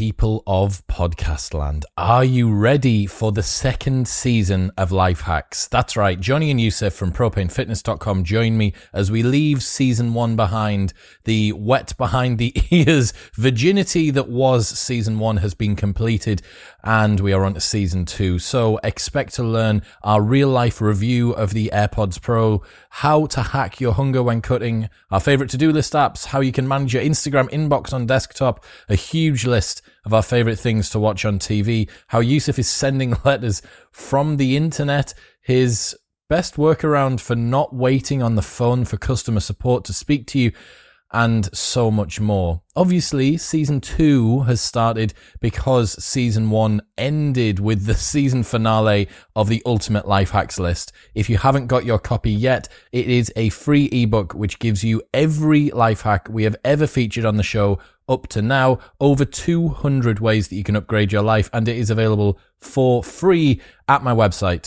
people of podcast land. Are you ready for the second season of Life Hacks? That's right, Johnny and Yusuf from propanefitness.com join me as we leave season 1 behind. The wet behind the ears virginity that was season 1 has been completed, and we are on to season 2. So expect to learn our real life review of the AirPods Pro, how to hack your hunger when cutting, our favorite to-do list apps, how you can manage your Instagram inbox on desktop, a huge list of our favorite things to watch on TV, how Yusuf is sending letters from the internet, his best workaround for not waiting on the phone for customer support to speak to you, and so much more. Obviously, season 2 has started because season 1 ended with the season finale of the Ultimate Life Hacks list. If you haven't got your copy yet, it is a free ebook which gives you every life hack we have ever featured on the show up to now, over 200 ways that you can upgrade your life, and it is available for free at my website,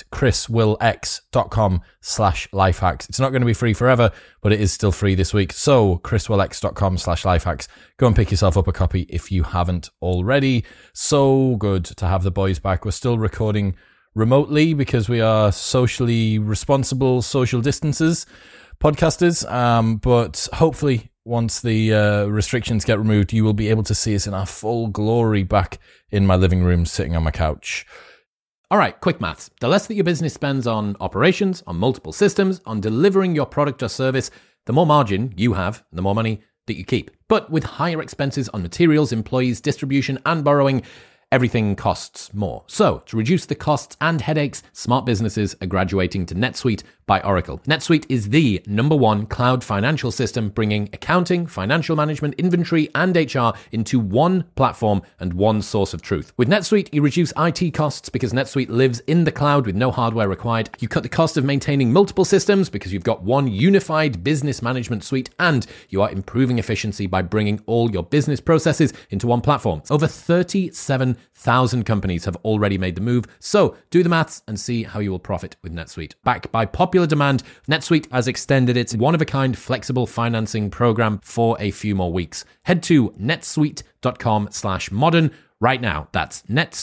chriswillx.com/lifehacks. It's not going to be free forever, but it is still free this week. So chriswillx.com/lifehacks. Go and pick yourself up a copy if you haven't already. So good to have the boys back. We're still recording remotely because we are socially responsible, social distances podcasters, but hopefully once the restrictions get removed, you will be able to see us in our full glory back in my living room, sitting on my couch. All right, quick maths. The less that your business spends on operations, on multiple systems, on delivering your product or service, the more margin you have, the more money that you keep. But with higher expenses on materials, employees, distribution, and borrowing, everything costs more. So, to reduce the costs and headaches, smart businesses are graduating to NetSuite by Oracle. NetSuite is the #1 cloud financial system, bringing accounting, financial management, inventory, and HR into one platform and one source of truth. With NetSuite, you reduce IT costs because NetSuite lives in the cloud with no hardware required. You cut the cost of maintaining multiple systems because you've got one unified business management suite, and you are improving efficiency by bringing all your business processes into one platform. Over 37,000 companies have already made the move, so do the maths and see how you will profit with NetSuite. Backed by popular demand, NetSuite has extended its one-of-a-kind flexible financing program for a few more weeks. Head to netsuite.com/modern right now. That's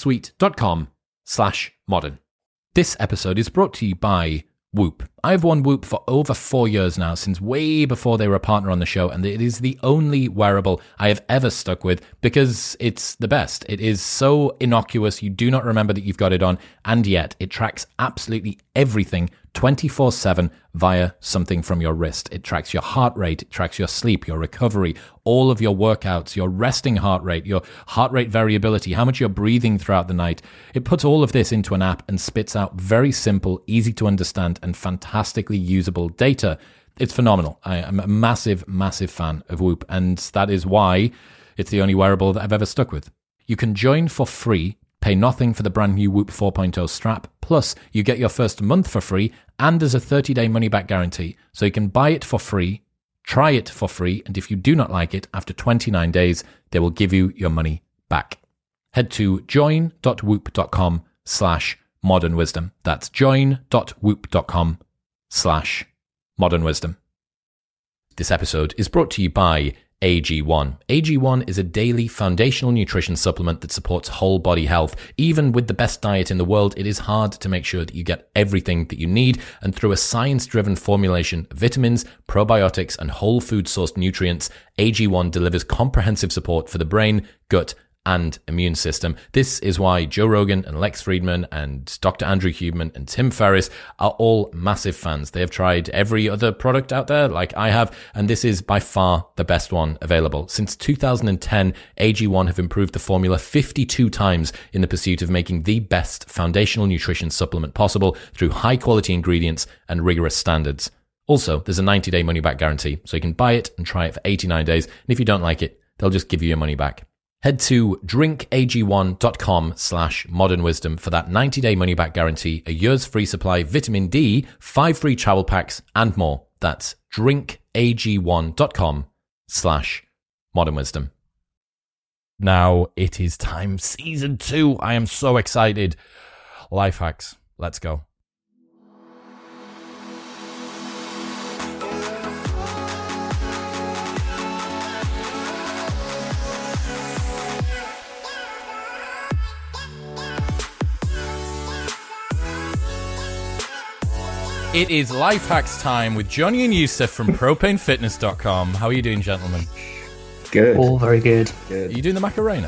netsuite.com/modern. This episode is brought to you by Whoop. I've worn Whoop for over 4 years now, since way before they were a partner on the show, and it is the only wearable I have ever stuck with because it's the best. It is so innocuous, you do not remember that you've got it on, and yet it tracks absolutely everything 24/7 via something from your wrist. It tracks your heart rate, it tracks your sleep, your recovery, all of your workouts, your resting heart rate, your heart rate variability, how much you're breathing throughout the night. It puts all of this into an app and spits out very simple, easy to understand, and fantastically usable data. It's phenomenal. I am a massive, massive fan of Whoop, and that is why it's the only wearable that I've ever stuck with. You can join for free, pay nothing for the brand new Whoop 4.0 strap, plus you get your first month for free, and there's a 30-day money-back guarantee. So you can buy it for free, try it for free, and if you do not like it, after 29 days, they will give you your money back. Head to join.whoop.com/modernwisdom. That's join.whoop.com/modernwisdom. This episode is brought to you by AG1. AG1 is a daily foundational nutrition supplement that supports whole body health. Even with the best diet in the world, it is hard to make sure that you get everything that you need, and through a science-driven formulation of vitamins, probiotics, and whole food sourced nutrients, AG1 delivers comprehensive support for the brain, gut, and immune system. This is why Joe Rogan and Lex Friedman and Dr. Andrew Huberman and Tim Ferriss are all massive fans. They have tried every other product out there, like I have, and this is by far the best one available. Since 2010, AG1 have improved the formula 52 times in the pursuit of making the best foundational nutrition supplement possible through high-quality ingredients and rigorous standards. Also, there's a 90-day money-back guarantee, so you can buy it and try it for 89 days, and if you don't like it, they'll just give you your money back. Head to drinkag1.com/modernwisdom for that 90-day money-back guarantee, a year's free supply, vitamin D, 5 free travel packs, and more. That's drinkag1.com/modernwisdom. Now it is time, season 2. I am so excited. Life hacks. Let's go. It is Life Hacks time with Johnny and Yusuf from propanefitness.com. How are you doing, gentlemen? Good. All very good. Are you doing the Macarena?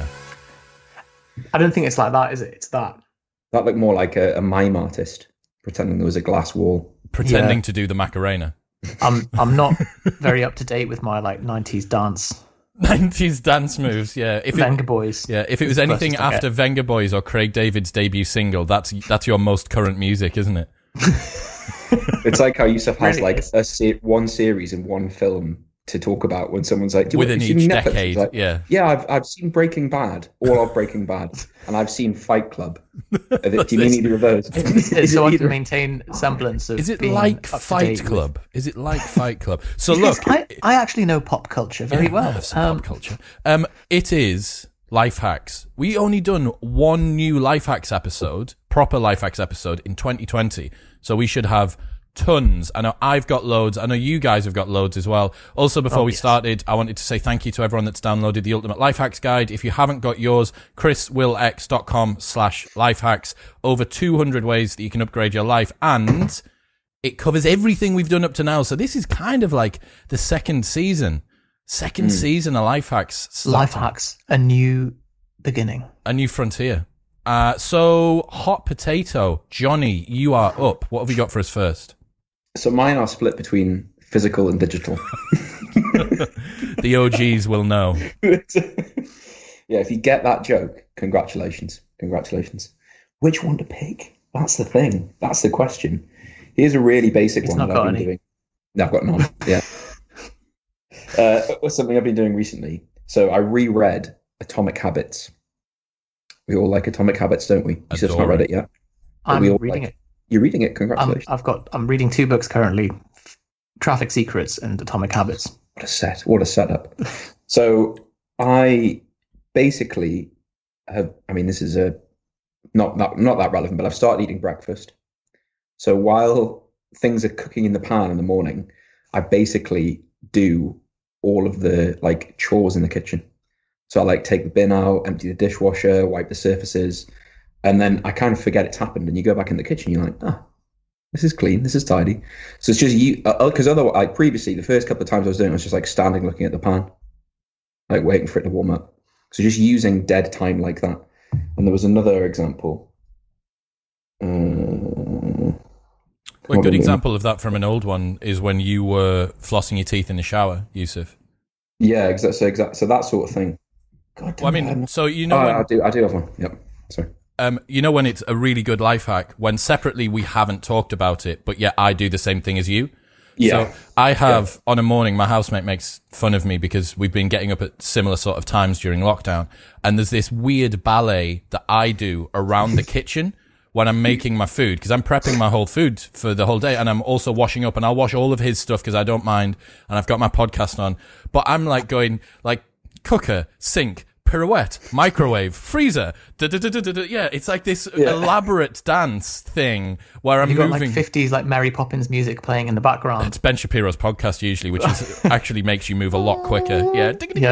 I don't think it's like that, is it? It's that. That looked more like a mime artist pretending there was a glass wall. Pretending to do the Macarena. I'm not very up to date with my 90s dance. 90s dance moves, yeah. Venga Boys. Yeah, if it was anything after Venga Boys or Craig David's debut single, that's your most current music, isn't it? It's like how Yusuf has Really one series and one film to talk about when someone's like, within each decade, like, yeah. I've seen Breaking Bad, all of Breaking Bad, and I've seen Fight Club. Do you mean either of those? So I can maintain semblance of. Is it being like up to Fight date Club? Is it like Fight Club? So Because look, I actually know pop culture very well. Pop culture. It is Life Hacks. We only done one new Life Hacks episode, proper Life Hacks episode in 2020. So we should have tons. I know I've got loads. I know you guys have got loads as well. Also, before we started, I wanted to say thank you to everyone that's downloaded the Ultimate Life Hacks Guide. If you haven't got yours, chriswillx.com/lifehacks. Over 200 ways that you can upgrade your life. And it covers everything we've done up to now. So this is kind of like the second season. Season of Life Hacks. Life Hacks, a new beginning. A new frontier. So, hot potato. Johnny, you are up. What have you got for us first? So mine are split between physical and digital. The OGs will know. Yeah, if you get that joke, congratulations. Which one to pick? That's the thing. That's the question. Here's a really basic one that I've been doing. No, I've got none. Yeah. Something I've been doing recently. So I reread Atomic Habits. We all like Atomic Habits, don't we? You just not read it yet. I'm reading it. You're reading it. Congratulations. I'm reading two books currently: Traffic Secrets and Atomic Habits. What a setup. So I basically have. I mean, this is not that relevant, but I've started eating breakfast. So while things are cooking in the pan in the morning, I basically do all of the chores in the kitchen. So I take the bin out, empty the dishwasher, wipe the surfaces, and then I kind of forget it's happened. And you go back in the kitchen, you're like, this is clean, this is tidy. So it's just you, because otherwise, previously, the first couple of times I was doing it, I was just standing looking at the pan, waiting for it to warm up. So just using dead time like that. And there was another example. Well, a good example of that from an old one is when you were flossing your teeth in the shower, Yusuf. Yeah, exactly. So that sort of thing. God damn I do have one. Yep. Sorry. You know when it's a really good life hack when separately we haven't talked about it, but yet I do the same thing as you. Yeah. So I have on a morning, my housemate makes fun of me because we've been getting up at similar sort of times during lockdown, and there's this weird ballet that I do around the kitchen when I'm making my food, because I'm prepping my whole food for the whole day, and I'm also washing up, and I'll wash all of his stuff because I don't mind, and I've got my podcast on, but I'm going cooker, sink, pirouette, microwave, freezer, yeah, it's like this elaborate dance thing where I'm moving. You got 50s Mary Poppins music playing in the background. It's Ben Shapiro's podcast usually, which is actually makes you move a lot quicker. Yeah.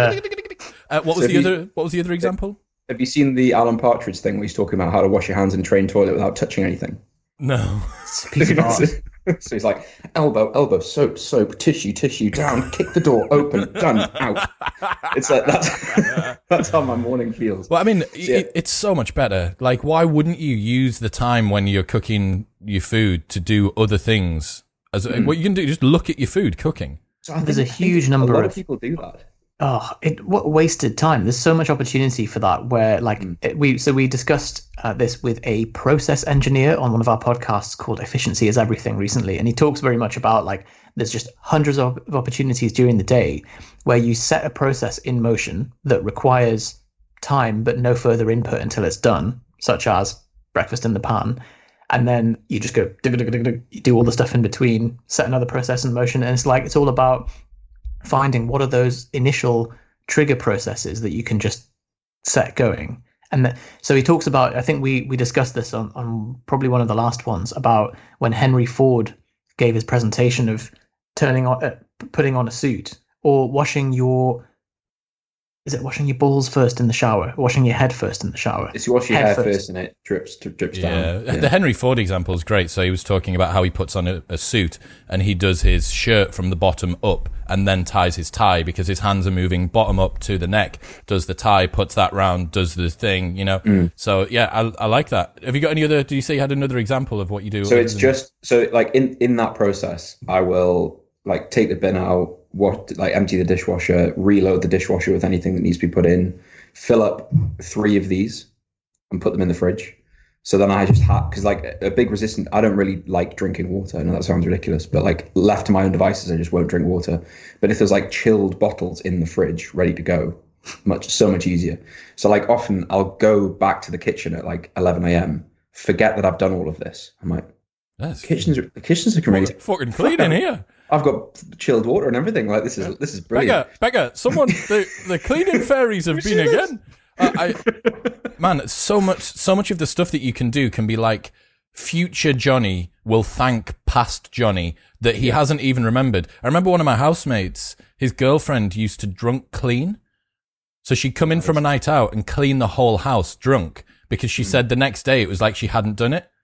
What was the other example? Have you seen the Alan Partridge thing where he's talking about how to wash your hands in a train toilet without touching anything? No. It's a piece of art. So he's like, elbow, soap, tissue, down, kick the door, open, done, out. It's like that's how my morning feels. Well, I mean, it's so much better. Why wouldn't you use the time when you're cooking your food to do other things? What you can do, just look at your food cooking. So there's a huge number a lot of people do that. What wasted time. There's so much opportunity for that where we discussed this with a process engineer on one of our podcasts called Efficiency is Everything recently, and he talks very much about there's just hundreds of opportunities during the day where you set a process in motion that requires time but no further input until it's done, such as breakfast in the pan, and then you just go you do all the stuff in between, set another process in motion, and it's all about finding what are those initial trigger processes that you can just set going. And so he talks about, I think we discussed this on probably one of the last ones, about when Henry Ford gave his presentation of putting on a suit or washing your Is it washing your balls first in the shower? Washing your head first in the shower? It's you wash your hair first and it drips down. Yeah. The Henry Ford example is great. So he was talking about how he puts on a suit and he does his shirt from the bottom up and then ties his tie because his hands are moving bottom up to the neck, does the tie, puts that round, does the thing, you know. So yeah, I like that. Have you got any other, do you say you had another example of what you do? So it's just, so like in that process, I will like take the bin out, empty the dishwasher, reload the dishwasher with anything that needs to be put in, fill up 3 of these and put them in the fridge. So then I just have, because like a big resistance, I don't really like drinking water. I know that sounds ridiculous, but like left to my own devices, I just won't drink water. But if there's like chilled bottles in the fridge ready to go, so much easier. So like often I'll go back to the kitchen at like 11 a.m., forget that I've done all of this. I'm like, the kitchen's looking really fucking clean in here. I've got chilled water and everything. Like this is brilliant. Becca, someone the cleaning fairies have been again. Man, so much of the stuff that you can do can be like future Johnny will thank past Johnny that he hasn't even remembered. I remember one of my housemates, his girlfriend used to drunk clean. So she'd come in from a night out and clean the whole house drunk because she said the next day it was like she hadn't done it.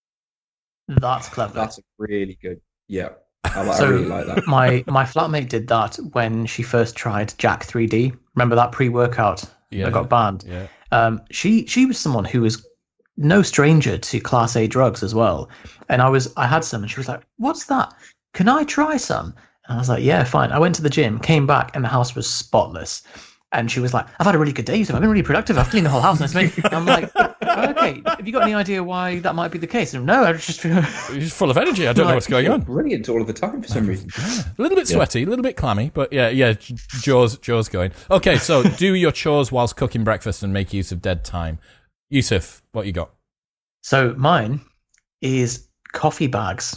That's clever. That's really good. Yeah. I really like that. My flatmate did that when she first tried Jack 3D. Remember that pre-workout that got banned? Yeah. She was someone who was no stranger to Class A drugs as well. And I had some, and she was like, "What's that? Can I try some?" And I was like, "Yeah, fine." I went to the gym, came back, and the house was spotless. And she was like, "I've had a really good day. I've been really productive. I've cleaned the whole house." And I'm like, "Okay, have you got any idea why that might be the case?" And no, I was just you're just full of energy. I don't know what's going on. Brilliant all of the time for some reason. Yeah. A little bit sweaty, a little bit clammy, but yeah. Jaws going. Okay, so do your chores whilst cooking breakfast and make use of dead time. Yusuf, what you got? So mine is coffee bags.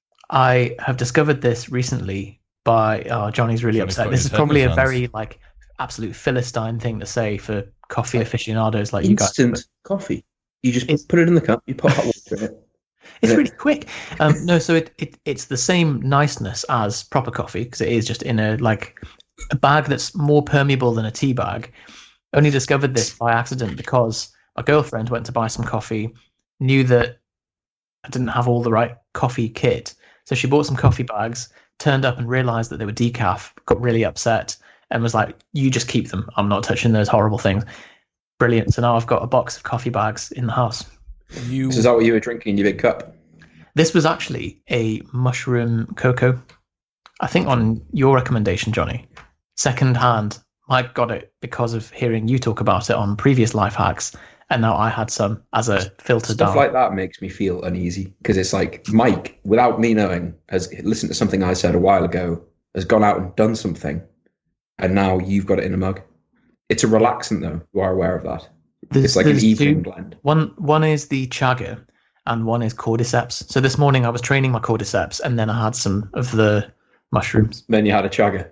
I have discovered this recently by Johnny's really upset. This is probably a very like absolute Philistine thing to say for coffee aficionados like you guys. Instant coffee. You just put it in the cup, you put hot water in it. It's really quick. No, so it's the same niceness as proper coffee because it is just in a bag that's more permeable than a tea bag. Only discovered this by accident because my girlfriend went to buy some coffee, knew that I didn't have all the right coffee kit. So she bought some coffee bags, turned up and realized that they were decaf, got really upset and was like, "You just keep them. I'm not touching those horrible things." Brilliant. So now I've got a box of coffee bags in the house. So is that what you were drinking in your big cup? This was actually a mushroom cocoa. I think on your recommendation, Johnny. Second hand. Mike got it because of hearing you talk about it on previous life hacks. And now I had some as a filter down. Stuff like that makes me feel uneasy because it's like Mike, without me knowing, has listened to something I said a while ago, has gone out and done something, and now you've got it in a mug. It's a relaxant, though. You are aware of that. It's like an evening blend. One is the chaga, and one is cordyceps. So this morning I was training my cordyceps, and then I had some of the mushrooms. Then you had a chaga.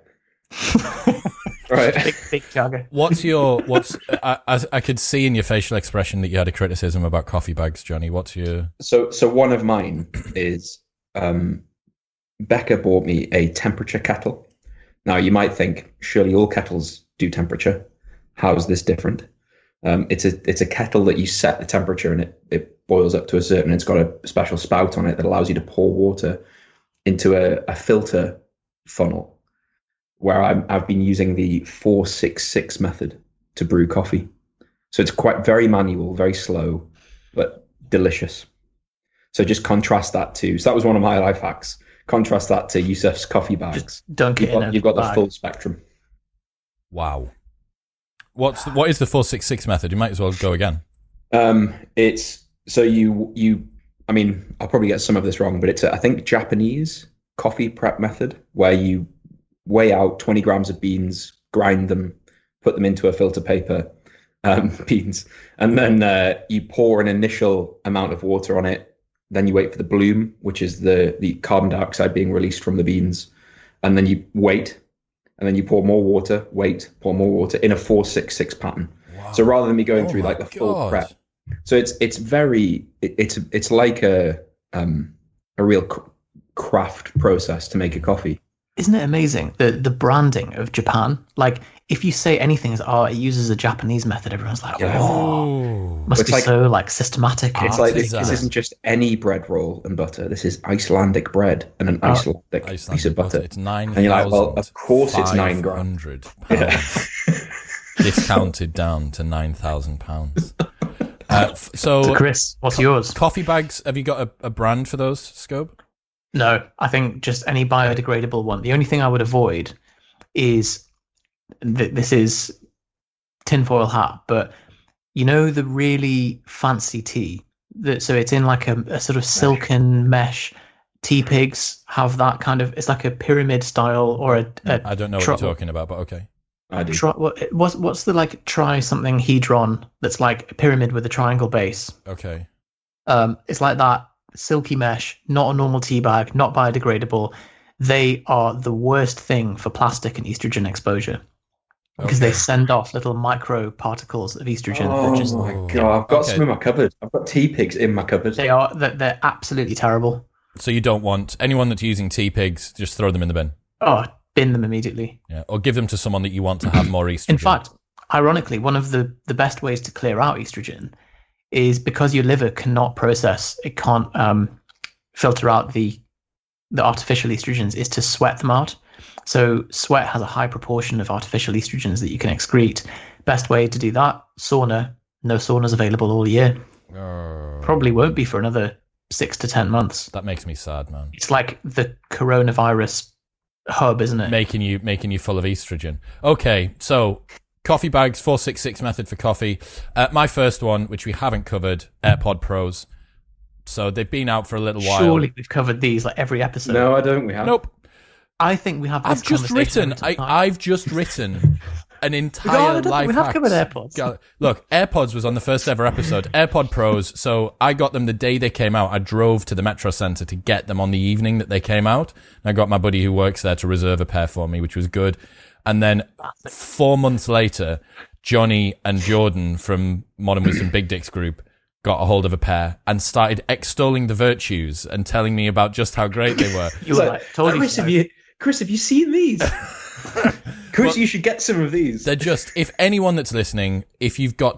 Right. Big chaga. I could see in your facial expression that you had a criticism about coffee bags, Johnny. What's your... So one of mine is Becca bought me a temperature kettle. Now you might think, surely all kettles do temperature. How is this different? It's a kettle that you set the temperature and it boils up to a certain, it's got a special spout on it that allows you to pour water into a filter funnel, where I've been using the 466 method to brew coffee. So it's quite very manual, very slow, but delicious. So just contrast that to, so that was one of my life hacks. Contrast that to Yusuf's coffee bags. Just dunk it in. You've got the full spectrum. Wow. What is the 466 method? You might as well go again. It's, so I mean, I'll probably get some of this wrong, but it's I think Japanese coffee prep method where you weigh out 20 grams of beans, grind them, put them into a filter paper, beans, and then you pour an initial amount of water on it. Then you wait for the bloom, which is the carbon dioxide being released from the beans. And then you wait, and then you pour more water, wait, pour more water in a 466 pattern. Wow. So rather than me going through like the full prep. So it's like a real craft process to make a coffee. Isn't it amazing the branding of Japan? Like if you say anything as it uses a Japanese method, everyone's like, Yeah. oh, must It's be like- so like systematic. It's like this Artisan. isn't just any bread roll and butter. This is Icelandic bread and an Icelandic piece of butter. It's 9,000. And you're like, well, of course it's 9 grand. £9,500 discounted down to £9,000. So Chris, what's yours? Coffee bags. Have you got a brand for those, Scope? No, I think just any biodegradable one. The only thing I would avoid is this is tinfoil hat, but you know the really fancy tea. So it's in like a sort of silken mesh. Tea pigs have that kind of. It's like a pyramid style or a I don't know what you're talking about, but okay. I do. What's the like try something hedron that's like a pyramid with a triangle base? Okay. It's like that silky mesh, not a normal tea bag, not biodegradable. They are the worst thing for plastic and estrogen exposure because they send off little micro particles of estrogen. Oh my god! I've got some in my cupboard. I've got tea pigs in my cupboard. They're absolutely terrible. So you don't want anyone that's using tea pigs, just throw them in the bin. Oh, bin them immediately. Yeah, or give them to someone that you want to have more estrogen. In fact, ironically, one of the best ways to clear out estrogen is because your liver cannot process, it can't filter out the artificial estrogens, is to sweat them out. So sweat has a high proportion of artificial estrogens that you can excrete. Best way to do that, sauna. No saunas available all year. Probably won't be for another 6 to 10 months. That makes me sad, man. It's like the coronavirus hub, isn't it? Making you full of estrogen. Okay, so coffee bags, 466 method for coffee. My first one, which we haven't covered, AirPod Pros. So they've been out for a little while. Surely we've covered these like every episode. No, I don't. We have. Nope. I think we have. I've just written an entire life we have hacks. covered AirPods. Look, AirPods was on the first ever episode. AirPod Pros. So I got them the day they came out. I drove to the Metro Centre to get them on the evening that they came out. And I got my buddy who works there to reserve a pair for me, which was good. And then 4 months later, Johnny and Jordan from Modern Wisdom Big Dicks Group got a hold of a pair and started extolling the virtues and telling me about just how great they were. You were like, told Chris, you so. Chris, have you seen these? Chris, you should get some of these. They're just, if anyone that's listening, if you've got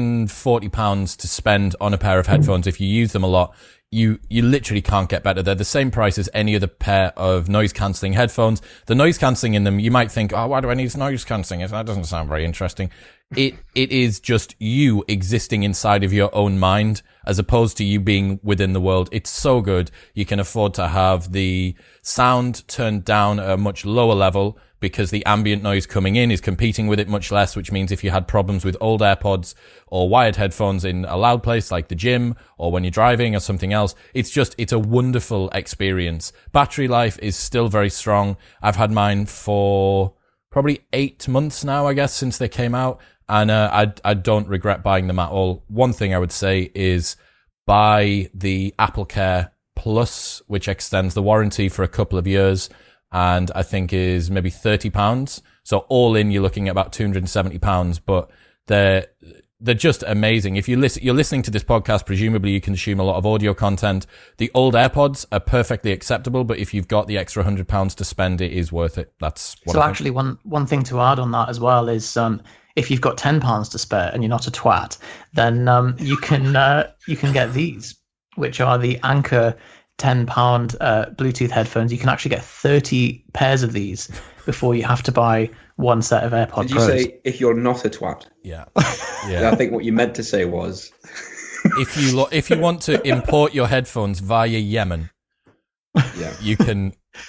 £240 to spend on a pair of headphones, if you use them a lot, you literally can't get better. They're the same price as any other pair of noise-cancelling headphones. The noise-cancelling in them, you might think, oh, why do I need noise-cancelling? That doesn't sound very interesting. It is just you existing inside of your own mind as opposed to you being within the world. It's so good. You can afford to have the sound turned down at a much lower level because the ambient noise coming in is competing with it much less, which means if you had problems with old AirPods or wired headphones in a loud place like the gym or when you're driving or something else, it's a wonderful experience. Battery life is still very strong. I've had mine for probably 8 months now, I guess, since they came out. And I don't regret buying them at all. One thing I would say is buy the AppleCare Plus, which extends the warranty for a couple of years, and I think is maybe £30. So all in, you're looking at about £270. But they're just amazing. If you're listening to this podcast, presumably you consume a lot of audio content. The old AirPods are perfectly acceptable, but if you've got the extra £100 to spend, it is worth it. That's what so. Actually, one thing to add on that as well is if you've got £10 to spare and you're not a twat, then you can get these, which are the Anker £10 Bluetooth headphones. You can actually get 30 pairs of these before you have to buy one set of AirPods Pros. Did you say if you're not a twat? Yeah. I think what you meant to say was if you want to import your headphones via Yemen, you can.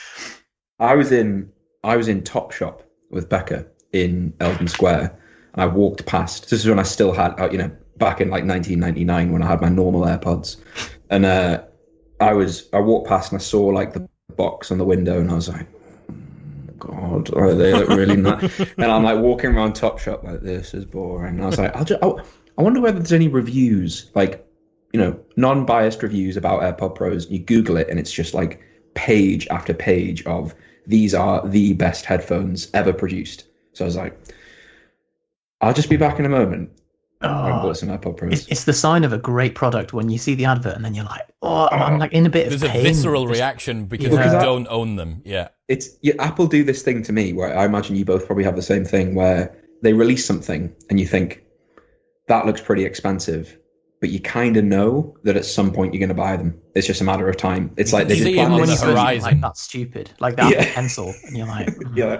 I was in Topshop with Becca in Eldon Square, and I walked past. This is when I still had, back in like 1999 when I had my normal AirPods, and I walked past and I saw like the box on the window, and I was like, God, they look really nice. And I'm like walking around Topshop like, this is boring. And I was like, I wonder whether there's any reviews, like, non-biased reviews about AirPod Pros. You Google it and it's just like page after page of these are the best headphones ever produced. So I was like, I'll just be back in a moment. I bought some AirPod Pros. It's the sign of a great product when you see the advert and then you're like, oh, I'm like in a bit There's of pain. a visceral reaction because you don't own them. Yeah. Apple do this thing to me where I imagine you both probably have the same thing where they release something and you think that looks pretty expensive, but you kind of know that at some point you're going to buy them. It's just a matter of time. It's like they just plan on the this. horizon. Like that's stupid. Like that pencil, and you're like, Yeah.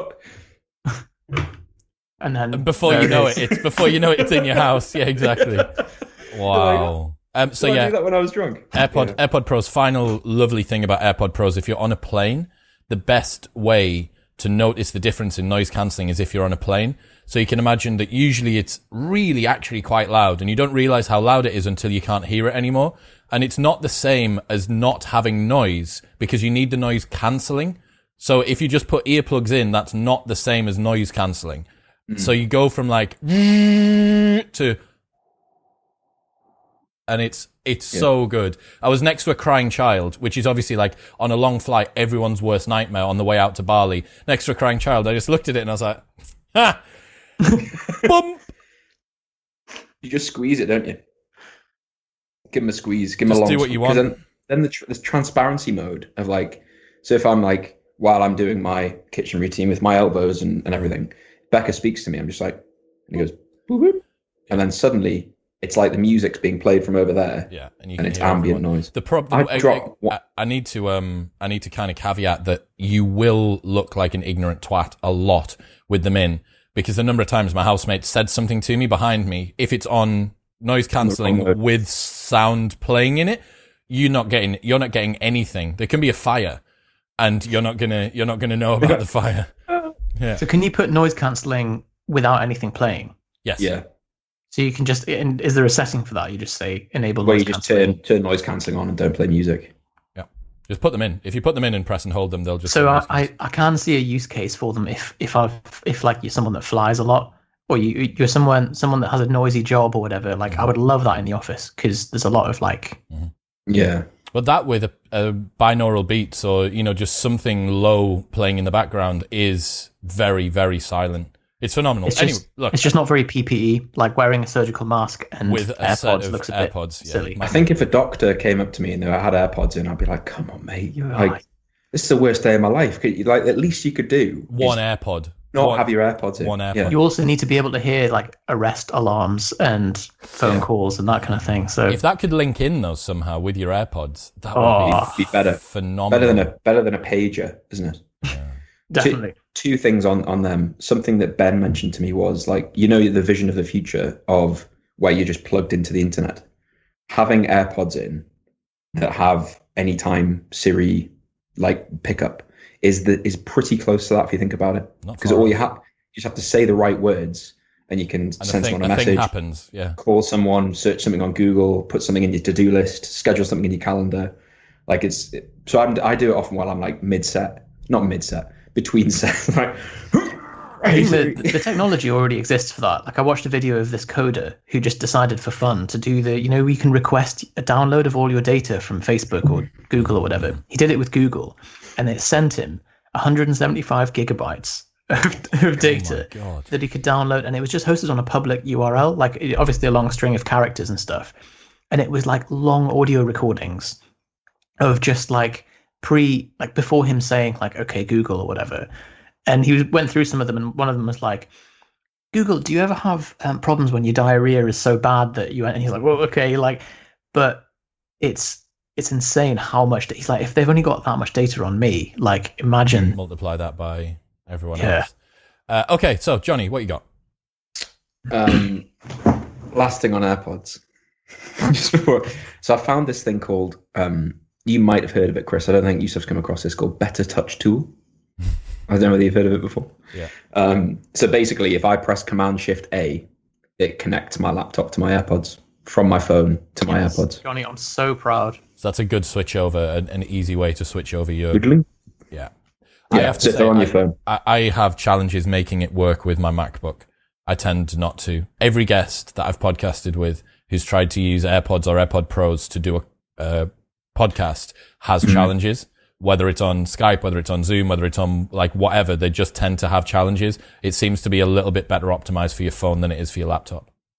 and then before you know it, it's in your house. Yeah, exactly. Wow. I did that when I was drunk. AirPod Pros. Final lovely thing about AirPod Pros: if you're on a plane, the best way to notice the difference in noise cancelling is if you're on a plane. So you can imagine that usually it's really actually quite loud, and you don't realize how loud it is until you can't hear it anymore. And it's not the same as not having noise because you need the noise cancelling. So if you just put earplugs in, that's not the same as noise cancelling. So you go from like to, and it's so good. I was next to a crying child, which is obviously like on a long flight, everyone's worst nightmare on the way out to Bali. Next to a crying child, I just looked at it and I was like, ha, bump. You just squeeze it, don't you? Give him a squeeze. Give him a long. Do what you want. Then the transparency mode of like, so if I'm like while I'm doing my kitchen routine with my elbows and everything, Becca speaks to me. I'm just like, and he goes, boop, boop. And then suddenly it's like the music's being played from over there. Yeah, and it's ambient noise. The problem, I need to kind of caveat that you will look like an ignorant twat a lot with them in, because the number of times my housemate said something to me behind me, if it's on noise cancelling with sound playing in it, you're not getting anything. There can be a fire, and you're not gonna know about the fire. Yeah. So can you put noise cancelling without anything playing? Yes. Yeah. So you can just, is there a setting for that? You just say enable where noise you just cancelling. turn noise cancelling on and don't play music. Yeah. Just put them in. If you put them in and press and hold them, they'll just. So I can see a use case for them if like you're someone that flies a lot, or you're someone that has a noisy job or whatever. Like I would love that in the office because there's a lot of like. Mm-hmm. Yeah. But that with a binaural beats or, just something low playing in the background is very, very silent. It's phenomenal. It's just not very PPE, like wearing a surgical mask and with AirPods looks a bit silly. I think if a doctor came up to me and they had AirPods in, I'd be like, come on, mate. This is the worst day of my life. At least you could do one AirPod. Have your AirPods in. One AirPod. Yeah. You also need to be able to hear like arrest alarms and phone calls and that kind of thing. So if that could link in though somehow with your AirPods, that would be better. Phenomenal. Better than a pager, isn't it? Yeah. Definitely. Two things on them. Something that Ben mentioned to me was like, the vision of the future of where you're just plugged into the internet. Having AirPods in that have anytime Siri like pickup is pretty close to that if you think about it. Because all you just have to say the right words and you can send someone a message. Thing happens, yeah. Call someone, search something on Google, put something in your to-do list, schedule something in your calendar. Like I do it often while I'm like between sets. Like, I think the technology already exists for that. Like I watched a video of this coder who just decided for fun to do we can request a download of all your data from Facebook or Google or whatever. He did it with Google and it sent him 175 gigabytes of data that he could download. And it was just hosted on a public URL, like obviously a long string of characters and stuff. And it was like long audio recordings of just like before him saying like, okay, Google or whatever. And he went through some of them, and one of them was like, Google, do you ever have problems when your diarrhea is so bad that you... And he's like, well, okay, but it's insane how much... He's like, if they've only got that much data on me, like, imagine... Multiply that by everyone else. Okay, so, Johnny, what you got? Last thing on AirPods. Just before... So I found this thing called... you might have heard of it, Chris. I don't think Yusuf's come across this, called Better Touch Tool. I don't know whether you've heard of it before. Yeah. So basically, if I press Command-Shift-A, it connects my laptop to my AirPods from my phone to my AirPods. Johnny, I'm so proud. So that's a good switch over, an easy way to switch over your... Googling? Yeah. I have to say, on your phone. I have challenges making it work with my MacBook. I tend not to. Every guest that I've podcasted with who's tried to use AirPods or AirPod Pros to do a podcast has challenges. Whether it's on Skype, whether it's on Zoom, whether it's on like whatever, they just tend to have challenges. It seems to be a little bit better optimized for your phone than it is for your laptop.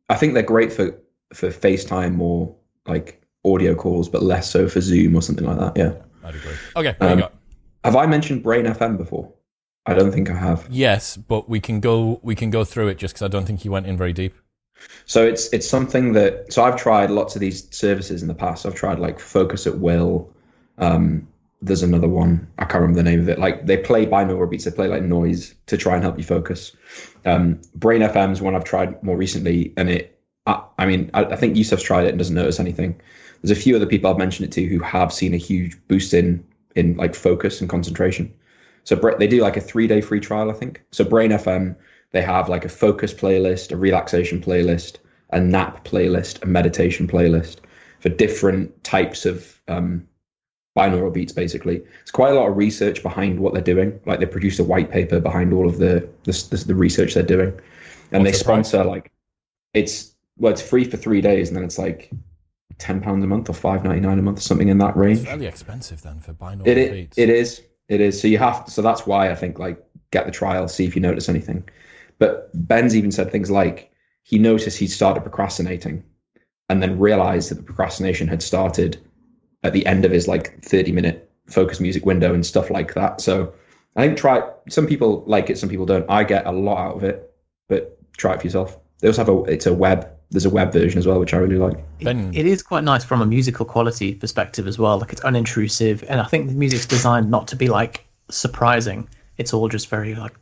I think they're great for FaceTime or like audio calls, but less so for Zoom or something like that. Yeah, I'd agree. Okay, what you got? Have I mentioned Brain FM before? I don't think I have. Yes, but we can go through it just because I don't think you went in very deep. So it's something that, so I've tried lots of these services in the past. I've tried like Focus at Will. There's another one, I can't remember the name of it. Like they play binaural beats, they play like noise to try and help you focus. Brain FM is one I've tried more recently, and I think Yusuf's tried it and doesn't notice anything. There's a few other people I've mentioned it to who have seen a huge boost in like focus and concentration. So they do like a 3-day free trial, I think. So Brain FM, they have like a focus playlist, a relaxation playlist, a nap playlist, a meditation playlist for different types of binaural beats, basically. It's quite a lot of research behind what they're doing. Like they produced a white paper behind all of the research they're doing. And they sponsor like, it's free for 3 days, and then it's like £10 a month or $5.99 a month or something in that range. It's fairly expensive then for binaural beats. It is. So that's why I think like get the trial, see if you notice anything. But Ben's even said things like he noticed he'd started procrastinating and then realized that the procrastination had started at the end of his like 30-minute focus music window and stuff like that. So I think some people like it, some people don't. I get a lot out of it, but try it for yourself. They also have there's a web version as well, which I really like. It is quite nice from a musical quality perspective as well. Like it's unintrusive, and I think the music's designed not to be like surprising. It's all just very like,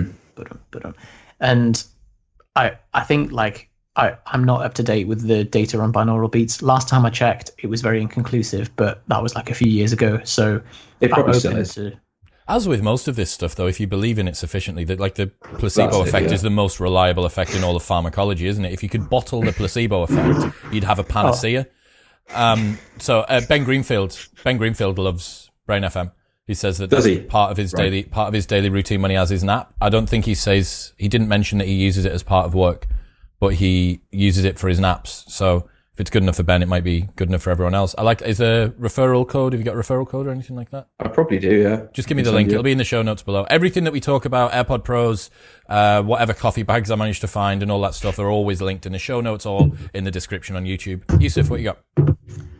and I think like I'm not up to date with the data on binaural beats. Last time I checked, it was very inconclusive, but that was like a few years ago. So it probably still is. As with most of this stuff, though, if you believe in it sufficiently, that like the placebo effect is the most reliable effect in all of pharmacology, isn't it? If you could bottle the placebo effect, you'd have a panacea. So Ben Greenfield loves Brain FM. He says that that's part of his daily routine when he has his nap. I don't think he didn't mention that he uses it as part of work, but he uses it for his naps. So if it's good enough for Ben, it might be good enough for everyone else. Is there a referral code? Have you got a referral code or anything like that? I probably do, yeah. Just give me the link. It'll be in the show notes below. Everything that we talk about, AirPod Pros, whatever coffee bags I managed to find and all that stuff are always linked in the show notes or in the description on YouTube. Yusuf, what you got?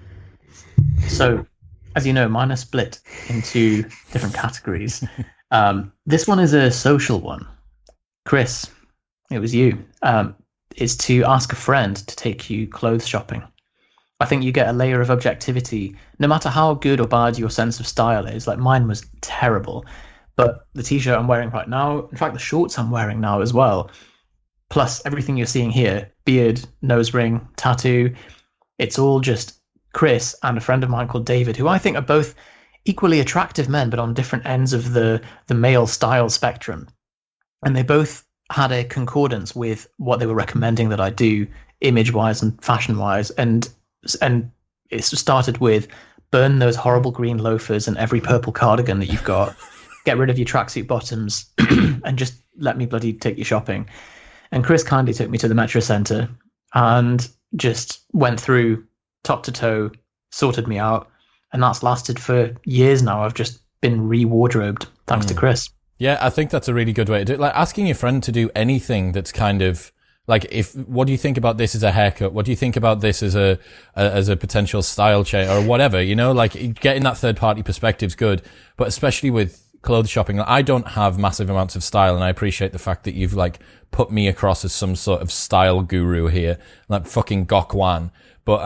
So, as you know, mine are split into different categories. This one is a social one. Chris, it was you. Is to ask a friend to take you clothes shopping. I think you get a layer of objectivity, no matter how good or bad your sense of style is. Like mine was terrible, but the t-shirt I'm wearing right now, in fact, the shorts I'm wearing now as well, plus everything you're seeing here, beard, nose ring, tattoo, it's all just Chris and a friend of mine called David, who I think are both equally attractive men, but on different ends of the male style spectrum. And they both had a concordance with what they were recommending that I do image-wise and fashion-wise. And it started with burn those horrible green loafers and every purple cardigan that you've got, get rid of your tracksuit bottoms, and just let me bloody take you shopping. And Chris kindly took me to the Metro Centre and just went through top to toe, sorted me out. And that's lasted for years now. I've just been re-wardrobed thanks to Chris. Yeah, I think that's a really good way to do it. Like asking your friend to do anything that's kind of like, what do you think about this as a haircut? What do you think about this as a potential style change or whatever, you know, like getting that third party perspective is good, but especially with clothes shopping, I don't have massive amounts of style, and I appreciate the fact that you've like put me across as some sort of style guru here, like fucking Gok Wan. But,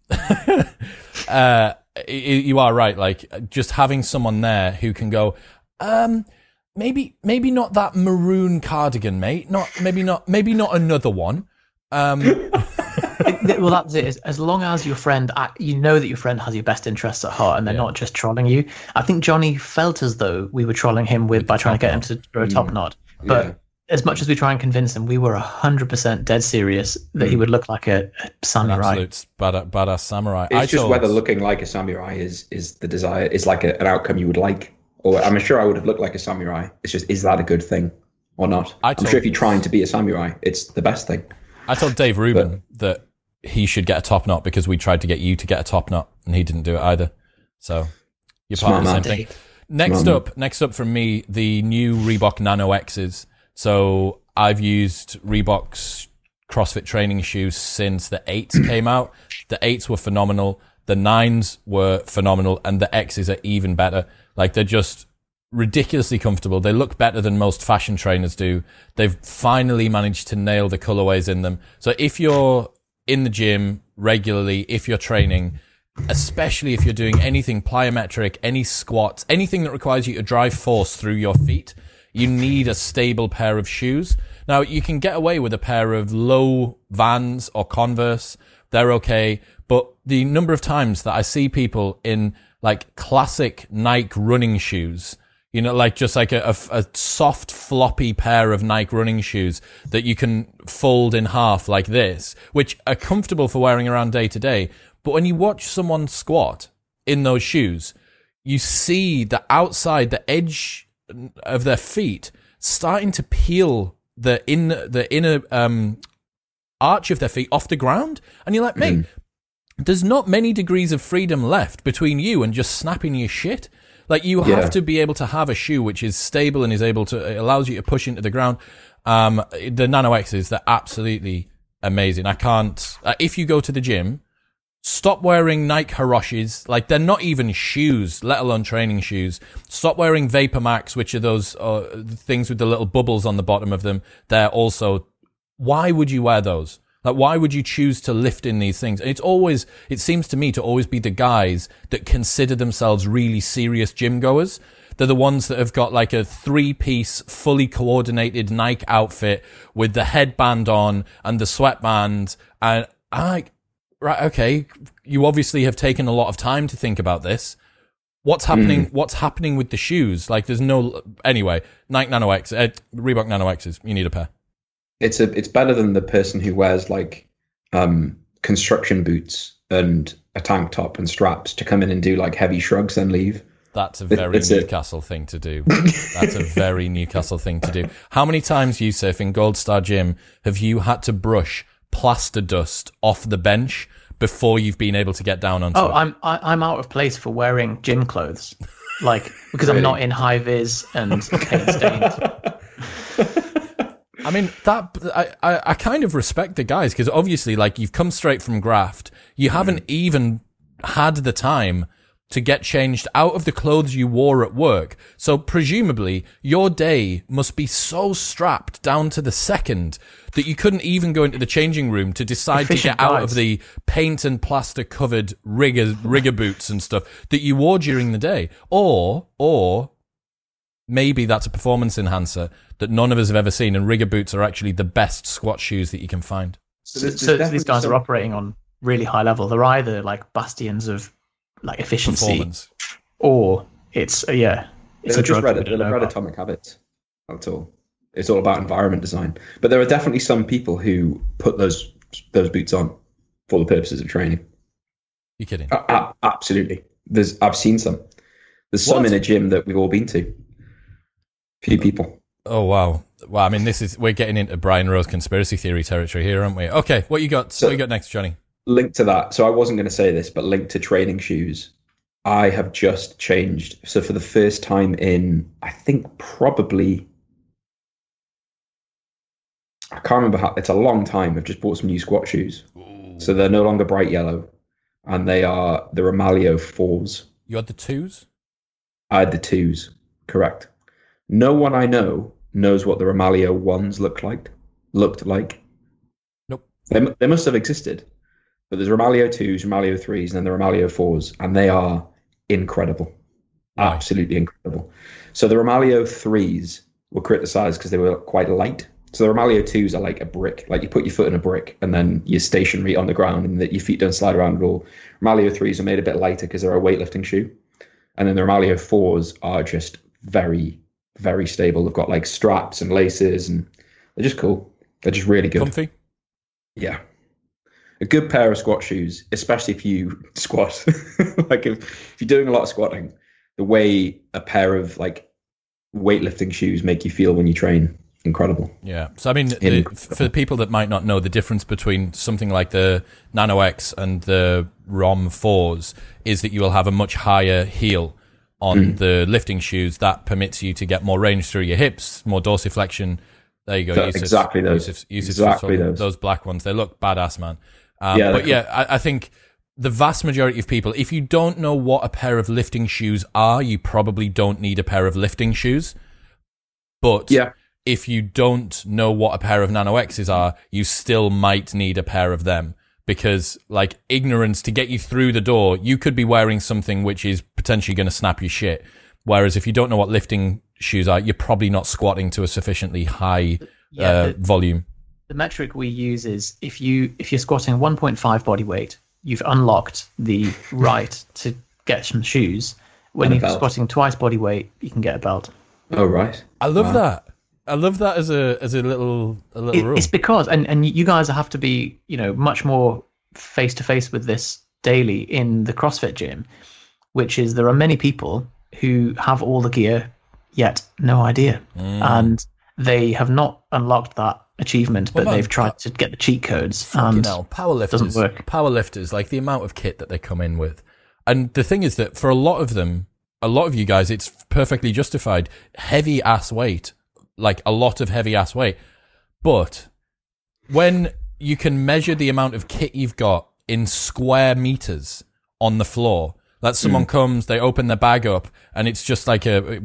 you are right. Like just having someone there who can go, maybe not that maroon cardigan, mate. Maybe not another one. Well, that's it. As long as your friend, you know that your friend has your best interests at heart, and they're not just trolling you. I think Johnny felt as though we were trolling him by trying to get him to grow a top knot. But as much as we try and convince him, we were 100% dead serious that he would look like a samurai. An absolute badass samurai. It's just whether looking like a samurai is the desire, is like an outcome you would like. Or I'm sure I would have looked like a samurai. It's just, is that a good thing or not? I'm sure if you're trying to be a samurai, it's the best thing. I told Dave Rubin that he should get a top knot because we tried to get you to get a top knot and he didn't do it either. So you're part of the same thing. Next up from me, the new Reebok Nano X's. So I've used Reebok's CrossFit training shoes since the 8s came out. The 8s were phenomenal. The 9s were phenomenal, and the X's are even better. Like, they're just ridiculously comfortable. They look better than most fashion trainers do. They've finally managed to nail the colorways in them. So if you're in the gym regularly, if you're training, especially if you're doing anything plyometric, any squats, anything that requires you to drive force through your feet, you need a stable pair of shoes. Now, you can get away with a pair of low Vans or Converse. They're okay. But the number of times that I see people in like classic Nike running shoes, you know, like just like a soft, floppy pair of Nike running shoes that you can fold in half like this, which are comfortable for wearing around day to day. But when you watch someone squat in those shoes, you see the outside, the edge of their feet starting to peel the inner arch of their feet off the ground. And you're like, mate, there's not many degrees of freedom left between you and just snapping your shit. Like, you have to be able to have a shoe which is stable and is able to, it allows you to push into the ground. The Nano X's, they're absolutely amazing. I can't, if you go to the gym, stop wearing Nike Hiroshis. Like, they're not even shoes, let alone training shoes. Stop wearing Vapor Max, which are those things with the little bubbles on the bottom of them. They're also, why would you wear those? Like, why would you choose to lift in these things? And it seems to me to always be the guys that consider themselves really serious gym goers. They're the ones that have got like a 3-piece, fully coordinated Nike outfit with the headband on and the sweatband. And right, okay, you obviously have taken a lot of time to think about this. What's happening? What's happening with the shoes? Like, there's no, anyway, Nike Nano X, Reebok Nano X's, you need a pair. It's better than the person who wears like construction boots and a tank top and straps to come in and do like heavy shrugs and leave. That's a very Newcastle thing to do. That's a very Newcastle thing to do. How many times, Yusuf, in Gold Star Gym, have you had to brush plaster dust off the bench before you've been able to get down onto it? I'm out of place for wearing gym clothes, like, because I'm not in high vis and paint stained. I mean, I kind of respect the guys, because obviously, like, you've come straight from graft. You haven't even had the time to get changed out of the clothes you wore at work. So presumably your day must be so strapped down to the second that you couldn't even go into the changing room to decide to get out of the paint and plaster covered rigger boots and stuff that you wore during the day. Or maybe that's a performance enhancer that none of us have ever seen, and rigger boots are actually the best squat shoes that you can find. So these guys are operating on really high level. They're either like bastions of like efficiency, or it's a drug. They've read Atomic Habits. That's all. It's all about environment design. But there are definitely some people who put those boots on for the purposes of training. You kidding? Absolutely. I've seen some. There's some in a gym that we've all been to. Few people. Oh wow! Well, I mean, we're getting into Brian Rose conspiracy theory territory here, aren't we? Okay, what you got? What you got next, Johnny? Linked to that. So I wasn't going to say this, but linked to training shoes, I have just changed. So for the first time in, I think probably, I can't remember how. It's a long time. I've just bought some new squat shoes. Ooh. So they're no longer bright yellow, and they are the Romalio 4s. You had the 2s? I had the 2s. Correct. No one I know knows what the Romalio 1s looked like. Nope. They must have existed. But there's Romalio 2s, Romalio 3s, and then the Romalio 4s, and they are incredible. Right. Absolutely incredible. So the Romalio 3s were criticized because they were quite light. So the Romalio 2s are like a brick. Like, you put your foot in a brick, and then you're stationary on the ground, and your feet don't slide around at all. Romalio 3s are made a bit lighter because they're a weightlifting shoe. And then the Romalio 4s are just very, very stable. They've got like straps and laces, and they're just cool. They're just really good. Comfy? Yeah. A good pair of squat shoes, especially if you squat. Like if you're doing a lot of squatting, the way a pair of like weightlifting shoes make you feel when you train, incredible. Yeah. So I mean, for the people that might not know, the difference between something like the Nano X and the ROM 4s is that you will have a much higher heel on the lifting shoes. That permits you to get more range through your hips, more dorsiflexion, There you go. Exactly those. Exactly those black ones. They look badass, man. I think the vast majority of people, if you don't know what a pair of lifting shoes are, you probably don't need a pair of lifting shoes. But if you don't know what a pair of Nano X's are, you still might need a pair of them. Because, like, ignorance to get you through the door, you could be wearing something which is potentially going to snap your shit. Whereas if you don't know what lifting shoes are, you're probably not squatting to a sufficiently high volume. The metric we use is if you're squatting 1.5 body weight, you've unlocked the right to get some shoes. When you're squatting twice body weight, you can get a belt. Oh, right. I love that. I love that as a little rule. It's because, and you guys have to be, much more face to face with this daily in the CrossFit gym, which is there are many people who have all the gear yet no idea, and they have not unlocked that achievement, but they've tried to get the cheat codes, and powerlifters doesn't work. Powerlifters, like the amount of kit that they come in with, and the thing is that for a lot of you guys, it's perfectly justified. Heavy ass weight. Like a lot of heavy ass weight. But when you can measure the amount of kit you've got in square meters on the floor, that someone comes, they open their bag up, and it's just like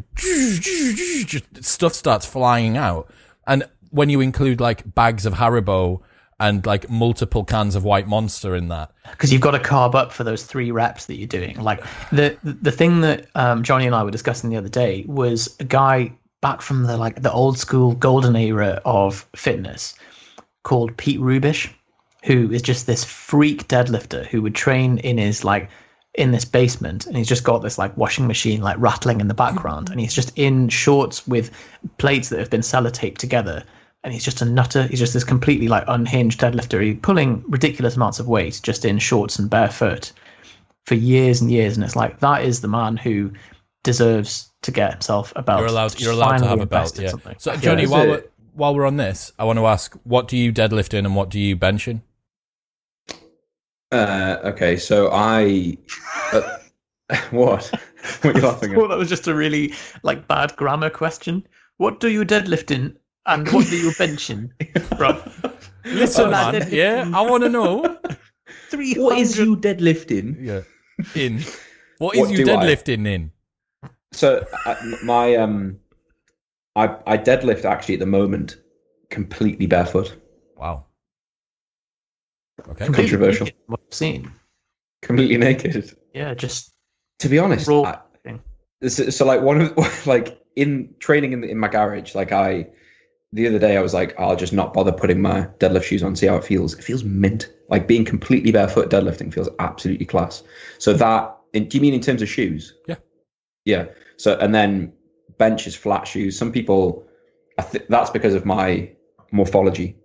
stuff starts flying out. And when you include like bags of Haribo and like multiple cans of White Monster in that, because you've got to carb up for those 3 reps that you're doing. Like the thing that Johnny and I were discussing the other day was a guy back from the old school golden era of fitness called Pete Rubish, who is just this freak deadlifter who would train in this basement, and he's just got this like washing machine like rattling in the background, and he's just in shorts with plates that have been sellotaped together, and he's just a nutter. He's just this completely like unhinged deadlifter. He's pulling ridiculous amounts of weight just in shorts and barefoot for years and years, and it's like that is the man who deserves to get himself a belt. You're allowed to have a belt. Yeah. So, Johnny, while we're on this, I want to ask, what do you deadlift in and what do you bench in? Okay, so I what? What are you laughing at? Well, that was just a really like bad grammar question. What do you deadlift in and what do you bench in? Listen, man. Yeah, I want to know. 300. What is you deadlifting? Yeah. In. What is you deadlifting in? So my I deadlift actually at the moment completely barefoot. Wow. Okay. Controversial. Naked, what I've seen. Completely naked. Yeah, just to be honest. Raw So like one of like in training in my garage, like the other day I was like, I'll just not bother putting my deadlift shoes on, see how it feels. It feels mint. Like being completely barefoot deadlifting feels absolutely class. So do you mean in terms of shoes? Yeah. Yeah. So, and then bench is flat shoes. Some people, that's because of my morphology.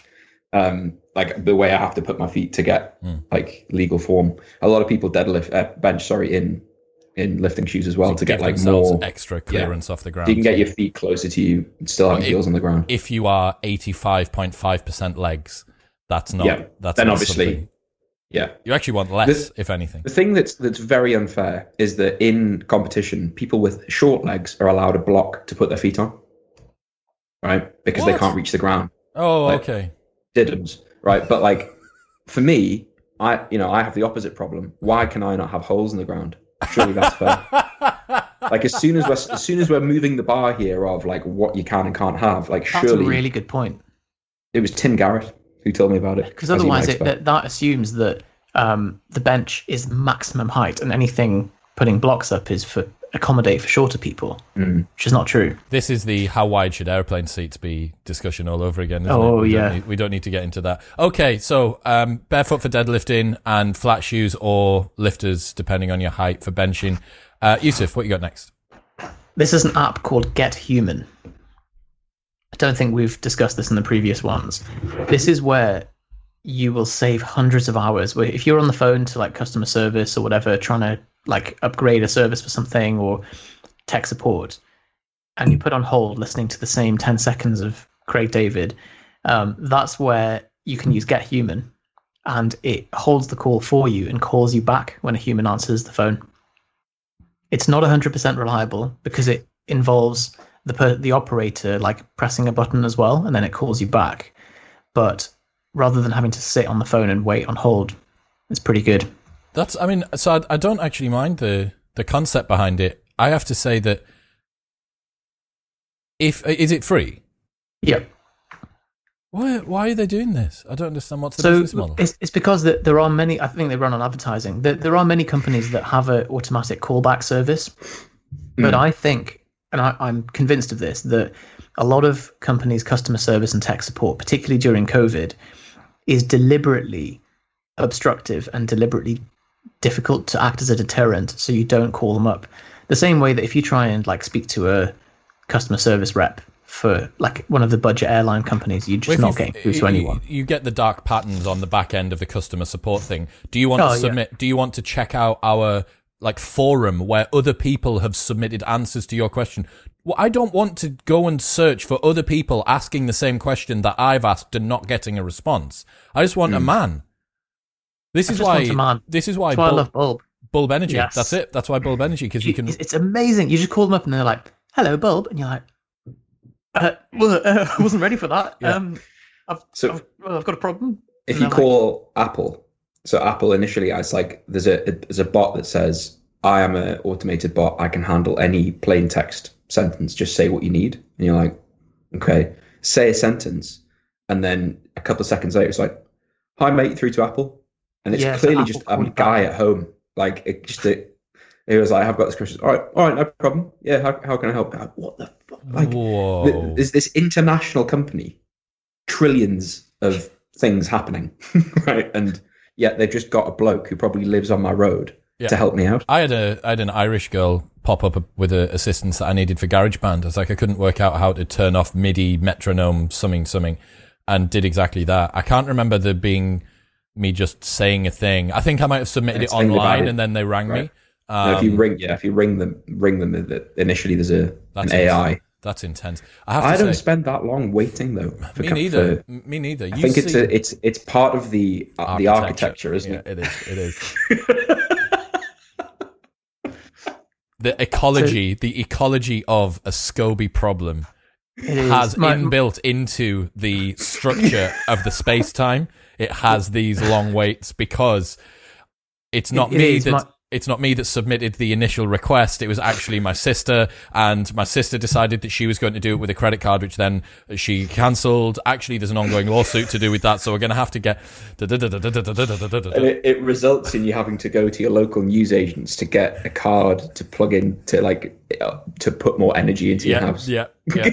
Like the way I have to put my feet to get like legal form. A lot of people bench in lifting shoes as well to get like more extra clearance off the ground. So you can get your feet closer to you and still have heels on the ground. If you are 85.5% legs, that's not. That's then not obviously. Something. Yeah, you actually want less, if anything. The thing that's very unfair is that in competition, people with short legs are allowed a block to put their feet on, right? Because they can't reach the ground. Oh, okay. Diddums, right? But like, for me, I have the opposite problem. Why can I not have holes in the ground? Surely that's fair. Like as soon as we're moving the bar here of like what you can and can't have, like that's surely a really good point. It was Tim Garrett who told me about it. Because otherwise, that assumes that the bench is maximum height, and anything putting blocks up is for accommodate for shorter people, which is not true. This is the how wide should airplane seats be discussion all over again. We don't need to get into that. Okay, so barefoot for deadlifting and flat shoes or lifters depending on your height for benching. Yusuf, what you got next? This is an app called Get Human. I don't think we've discussed this in the previous ones. This is where you will save hundreds of hours. Where if you're on the phone to like customer service or whatever, trying to like upgrade a service for something or tech support, and you put on hold listening to the same 10 seconds of Craig David, that's where you can use Get Human, and it holds the call for you and calls you back when a human answers the phone. It's not 100% reliable because it involves the operator like pressing a button as well, and then it calls you back. But rather than having to sit on the phone and wait on hold, it's pretty good. So I don't actually mind the concept behind it. I have to say that is it free? Yeah. Why are they doing this? I don't understand what's the business model. It's because there are many, I think they run on advertising. There are many companies that have an automatic callback service. But I think, and I'm convinced of this, that a lot of companies' customer service and tech support, particularly during COVID, is deliberately obstructive and deliberately difficult to act as a deterrent, so you don't call them up. The same way that if you try and like speak to a customer service rep for like one of the budget airline companies, you're just not getting through to anyone. You get the dark patterns on the back end of the customer support thing. Do you want to submit? Yeah. Do you want to check out our like forum where other people have submitted answers to your question? Well, I don't want to go and search for other people asking the same question that I've asked and not getting a response. I just want a man. This is why I love Bulb. Bulb Energy. Yes. That's it. That's why Bulb Energy, because you can. It's amazing. You just call them up and they're like, "Hello, Bulb," and you're like, I wasn't ready for that. Yeah. I've got a problem. If you call Apple, so Apple initially, it's like there's a bot that says, "I am an automated bot. I can handle any plain text sentence. Just say what you need." And you're like, "Okay, say a sentence," and then a couple of seconds later, it's like, "Hi, mate, through to Apple," and it's clearly just a guy at home. Like it was like, "I've got this question." All right, no problem. Yeah, how can I help? Like, what the fuck? Like, there's this international company, trillions of things happening, right? And yet they've just got a bloke who probably lives on my road to help me out. I had an Irish girl pop up with assistance that I needed for GarageBand. I was like, I couldn't work out how to turn off MIDI, metronome, something, and did exactly that. I can't remember there being me just saying a thing. I think I might have submitted it online and then they rang me. No, if you ring them, initially there's an AI. That's intense. I don't spend that long waiting though. Me neither. I think it's part of the architecture, isn't it? It is. The ecology of a SCOBY problem has inbuilt into the structure of the space-time. It has these long waits because it's not me that submitted the initial request. It was actually my sister, and my sister decided that she was going to do it with a credit card, which then she cancelled. Actually, there's an ongoing lawsuit to do with that, so we're going to have to get... And it results in you having to go to your local newsagents to get a card to plug in to put more energy into your house. Yeah.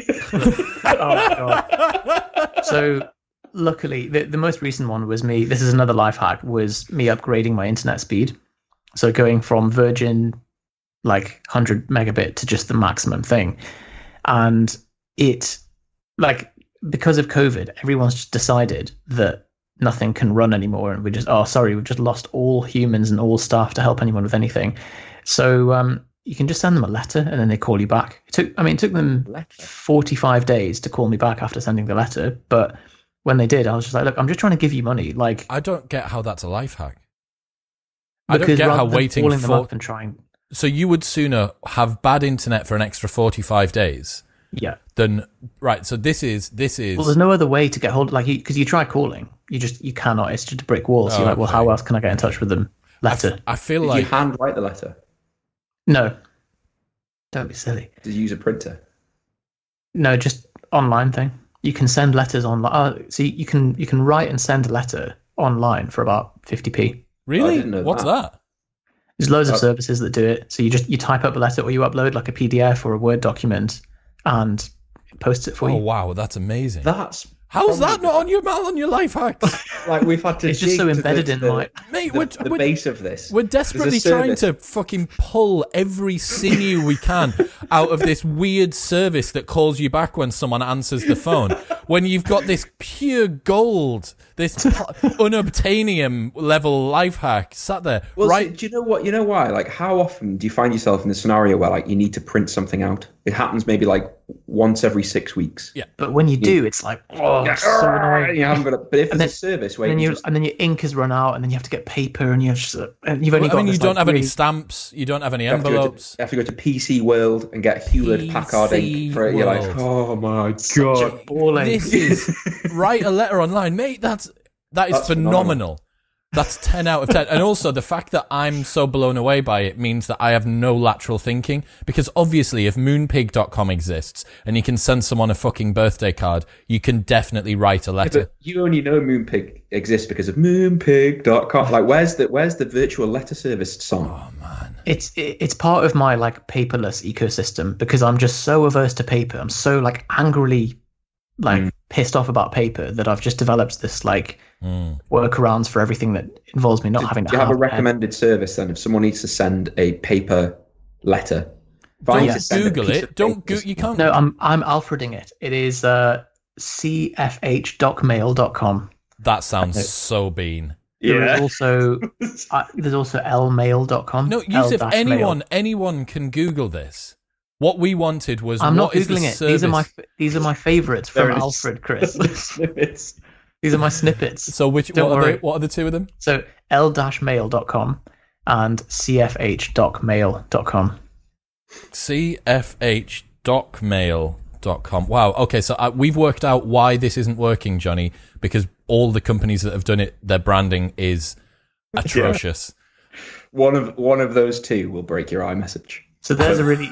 Oh, God. So... Luckily, the most recent one was me. This is another life hack. Was me upgrading my internet speed, so going from Virgin, like 100 megabit to just the maximum thing, and it, like, because of COVID, everyone's just decided that nothing can run anymore, and we've just lost all humans and all staff to help anyone with anything. So you can just send them a letter, and then they call you back. It took them 45 days to call me back after sending the letter, but when they did, I was just like, look, I'm just trying to give you money. Like, I don't get how that's a life hack. I don't get how waiting calling them up and trying. So you would sooner have bad internet for an extra 45 days, than right. So this is. Well, there's no other way to get hold, because you try calling, you cannot. It's just a brick wall. So you're like, well, how else can I get in touch with them? Letter. I feel Did like you handwrite the letter? No, don't be silly. Did you use a printer? No, just online thing. You can send letters online. So you can write and send a letter online for about 50p. Really? I didn't know What's that? There's loads of services that do it. So you type up a letter, or you upload like a PDF or a Word document and it posts it for you. Oh wow, that's amazing. How's that not on your life hacks? Like, we've had to. It's just so embedded in my the base of this. We're desperately trying to fucking pull every sinew we can out of this weird service that calls you back when someone answers the phone. when you've got this pure gold, this unobtainium level life hack sat there. Well, right? so, do you know what? You know why? Like, how often do you find yourself in the scenario where like you need to print something out? It happens maybe like once every 6 weeks. Yeah. But when you do, it's like, oh, it's so annoying. You haven't got it. But if And it's a service where And you then, just, and then your ink has run out, and then you have to get paper, and you've only got. I mean, you this, don't like, have any really- stamps. You don't have any you have to go to- envelopes. you have to go to PC World and get Hewlett Packard ink for it. You're like, World. oh my god. Balling. This is write a letter online, mate. That is That's phenomenal. That's 10 out of 10. And also the fact that I'm so blown away by it means that I have no lateral thinking, because obviously if moonpig.com exists and you can send someone a fucking birthday card, you can definitely write a letter. But you only know Moonpig exists because of moonpig.com. Like, where's the virtual letter service song? Oh man. It's part of my like paperless ecosystem, because I'm just so averse to paper. I'm so like angrily like pissed off about paper that I've just developed this like workarounds for everything that involves me not having to Do you have a pen. recommended service then if someone needs to send a paper letter? Don't to send a Google piece it. of Don't paper. you can't. No, I'm Alfreding it. It is cfh.mail.com. That sounds so bean. There's also lmail.com. No, Yusuf, L-mail. anyone can Google this. What we wanted was I'm not what is the googling it. service? These are my favorites There from it is. Alfred, Chris. Snippets. These are my snippets. So what Don't worry. what are the two of them? So l-mail.com and cfh.mail.com. cfh.mail.com. Wow. Okay, so we've worked out why this isn't working, Johnny, because all the companies that have done it, their branding is atrocious. One of those two will break your iMessage. So there's a really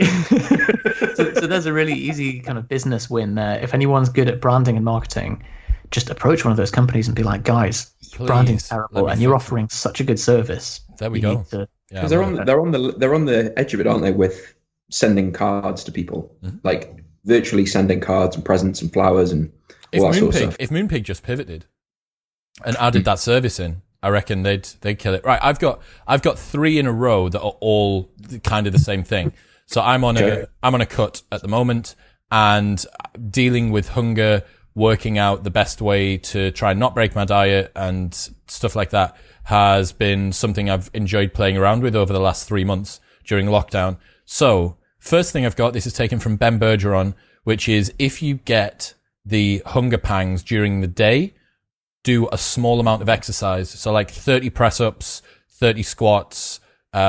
so there's a really easy kind of business win there. If anyone's good at branding and marketing, just approach one of those companies and be like, guys, Please, branding's let terrible me and you're fix it." offering such a good service. There we You go. need to- Yeah, Because they're on the edge of it, aren't they? With sending cards to people, like virtually sending cards and presents and flowers and all that sort of stuff. If Moonpig just pivoted and added that service in, I reckon they'd kill it. Right, I've got 3 in a row that are all kind of the same thing. So I'm on a cut at the moment, and dealing with hunger, working out the best way to try and not break my diet and stuff like that has been something I've enjoyed playing around with over the last 3 months during lockdown. So first thing I've got, this is taken from Ben Bergeron, which is if you get the hunger pangs during the day, do a small amount of exercise. So like 30 press-ups, 30 squats,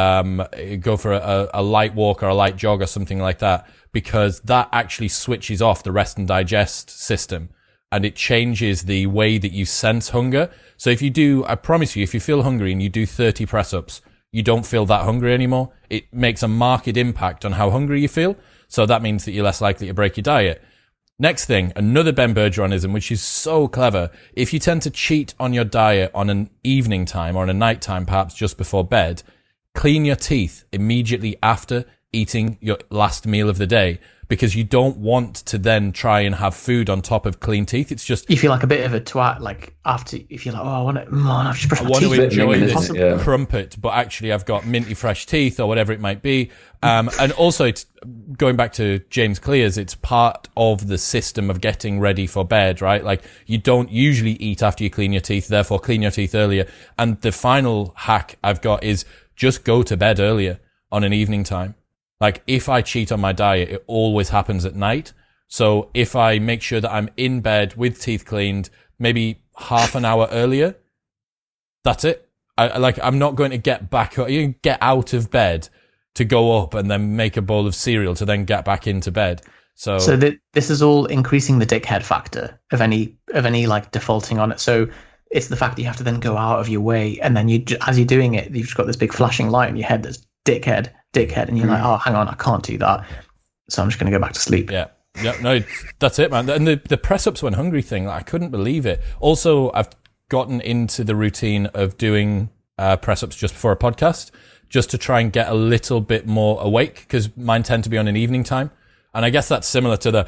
go for a light walk or a light jog or something like that, because that actually switches off the rest and digest system. And it changes the way that you sense hunger. So if you do, I promise you, if you feel hungry and you do 30 press-ups, you don't feel that hungry anymore. It makes a marked impact on how hungry you feel. So that means that you're less likely to break your diet. Next thing, another Ben Bergeronism, which is so clever. If you tend to cheat on your diet on an evening time or on a night time, perhaps just before bed, clean your teeth immediately after eating your last meal of the day, because you don't want to then try and have food on top of clean teeth. It's just, You feel like a bit of a twat, like after if you're like, oh, I want to just brush I my want teeth. to enjoy Isn't it? this Yeah. crumpet, but actually I've got minty fresh teeth or whatever it might be. And also, it's going back to James Clear's, it's part of the system of getting ready for bed, right? Like you don't usually eat after you clean your teeth, therefore clean your teeth earlier. And the final hack I've got is just go to bed earlier on an evening time. Like if I cheat on my diet, it always happens at night. So if I make sure that I'm in bed with teeth cleaned, maybe half an hour earlier, that's it. I'm not going to get out of bed to go up and then make a bowl of cereal to then get back into bed. So this is all increasing the dickhead factor of any like defaulting on it. So it's the fact that you have to then go out of your way, and then as you're doing it, you've just got this big flashing light in your head that's dickhead, and you're like, oh, hang on, I can't do that, so I'm just going to go back to sleep. Yeah, no, that's it, man. And the press-ups when hungry thing, I couldn't believe it. Also, I've gotten into the routine of doing press-ups just before a podcast, just to try and get a little bit more awake, because mine tend to be on an evening time. And I guess that's similar to the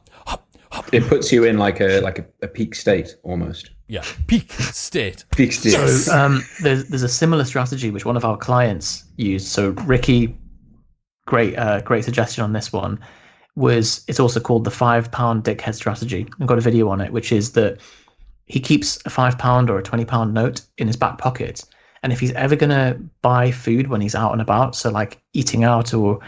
It puts you in like a peak state almost. yeah, peak state. Peak state. So there's a similar strategy which one of our clients used. So Ricky, great suggestion on this one. it's also called the £5 dickhead strategy. I've got a video on it, which is that he keeps a £5 or a £20 note in his back pocket. And if he's ever going to buy food when he's out and about, so like eating out or,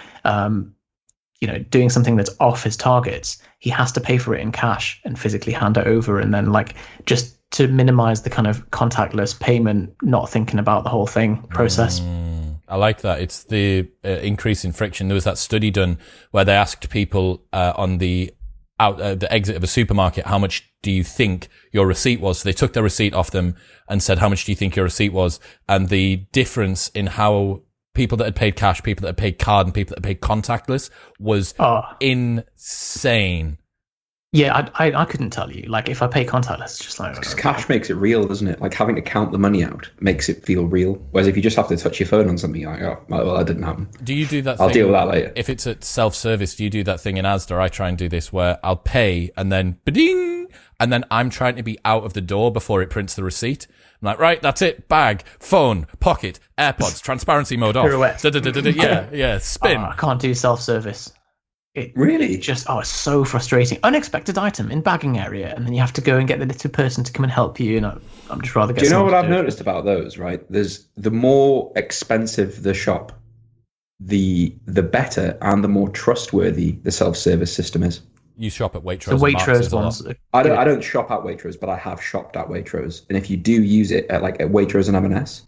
doing something that's off his targets, he has to pay for it in cash and physically hand it over. And then like just to minimize the kind of contactless payment, not thinking about the whole thing process. I like that. It's the increase in friction. There was that study done where they asked people on the exit of a supermarket, how much do you think your receipt was? So they took their receipt off them and said, how much do you think your receipt was? And the difference in how people that had paid cash, people that had paid card, and people that had paid contactless was insane. Yeah, I couldn't tell you. Like, if I pay contactless, it's just like... Because cash makes it real, doesn't it? Like, having to count the money out makes it feel real. Whereas if you just have to touch your phone on something, you're like, oh, well, that didn't happen. Do you do that I'll thing? deal with that later. If it's at self-service, do you do that thing in Asda? I try and do this where I'll pay and then ba-ding, and then I'm trying to be out of the door before it prints the receipt. I'm like, right, that's it. Bag, phone, pocket, AirPods, transparency mode off. Yeah, spin. I can't do self-service. It really just it's so frustrating. Unexpected item in bagging area, and then you have to go and get the little person to come and help you. And I'm just rather get. Do you know what I've noticed about those? Right, there's the more expensive the shop, the better and the more trustworthy the self-service system is. You shop at Waitrose. The Waitrose ones. I don't shop at Waitrose, but I have shopped at Waitrose, and if you do use it at Waitrose and M&S.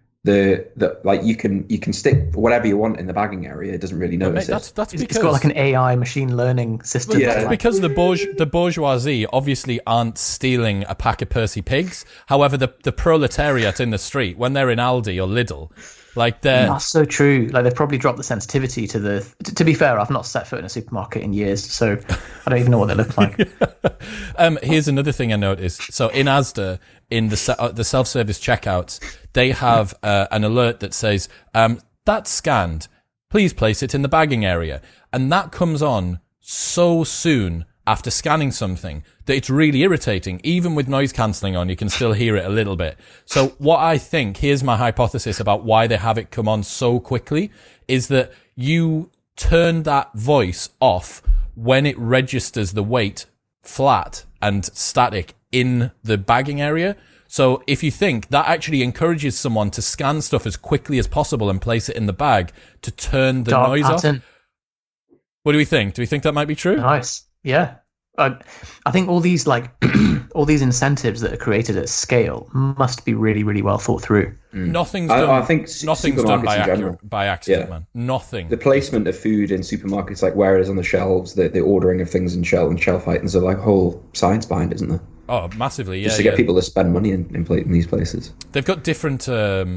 You can stick whatever you want in the bagging area. It doesn't really notice That's because it's got like an AI machine learning system. Yeah, that's because the bourgeoisie obviously aren't stealing a pack of Percy Pigs. However, the proletariat in the street, when they're in Aldi or Lidl, like that's so true. Like they've probably dropped the sensitivity to the. To be fair, I've not set foot in a supermarket in years, so I don't even know what they look like. Here's another thing I noticed. So in Asda, in the self-service checkouts, they have an alert that says, that's scanned. Please place it in the bagging area. And that comes on so soon after scanning something that it's really irritating. Even with noise cancelling on, you can still hear it a little bit. So what I think, here's my hypothesis about why they have it come on so quickly, is that you turn that voice off when it registers the weight flat and static in the bagging area. So if you think that actually encourages someone to scan stuff as quickly as possible and place it in the bag to turn the noise off. What do we think? Do we think that might be true? Nice. Yeah. I think all these all these incentives that are created at scale must be really, really well thought through. Nothing's done. I think nothing's done by accident, man. Nothing. The placement of food in supermarkets, like where it is on the shelves, the ordering of things in shelf items, are like whole science behind it, isn't there? Oh, massively, yeah. Just to get people to spend money in these places. They've got different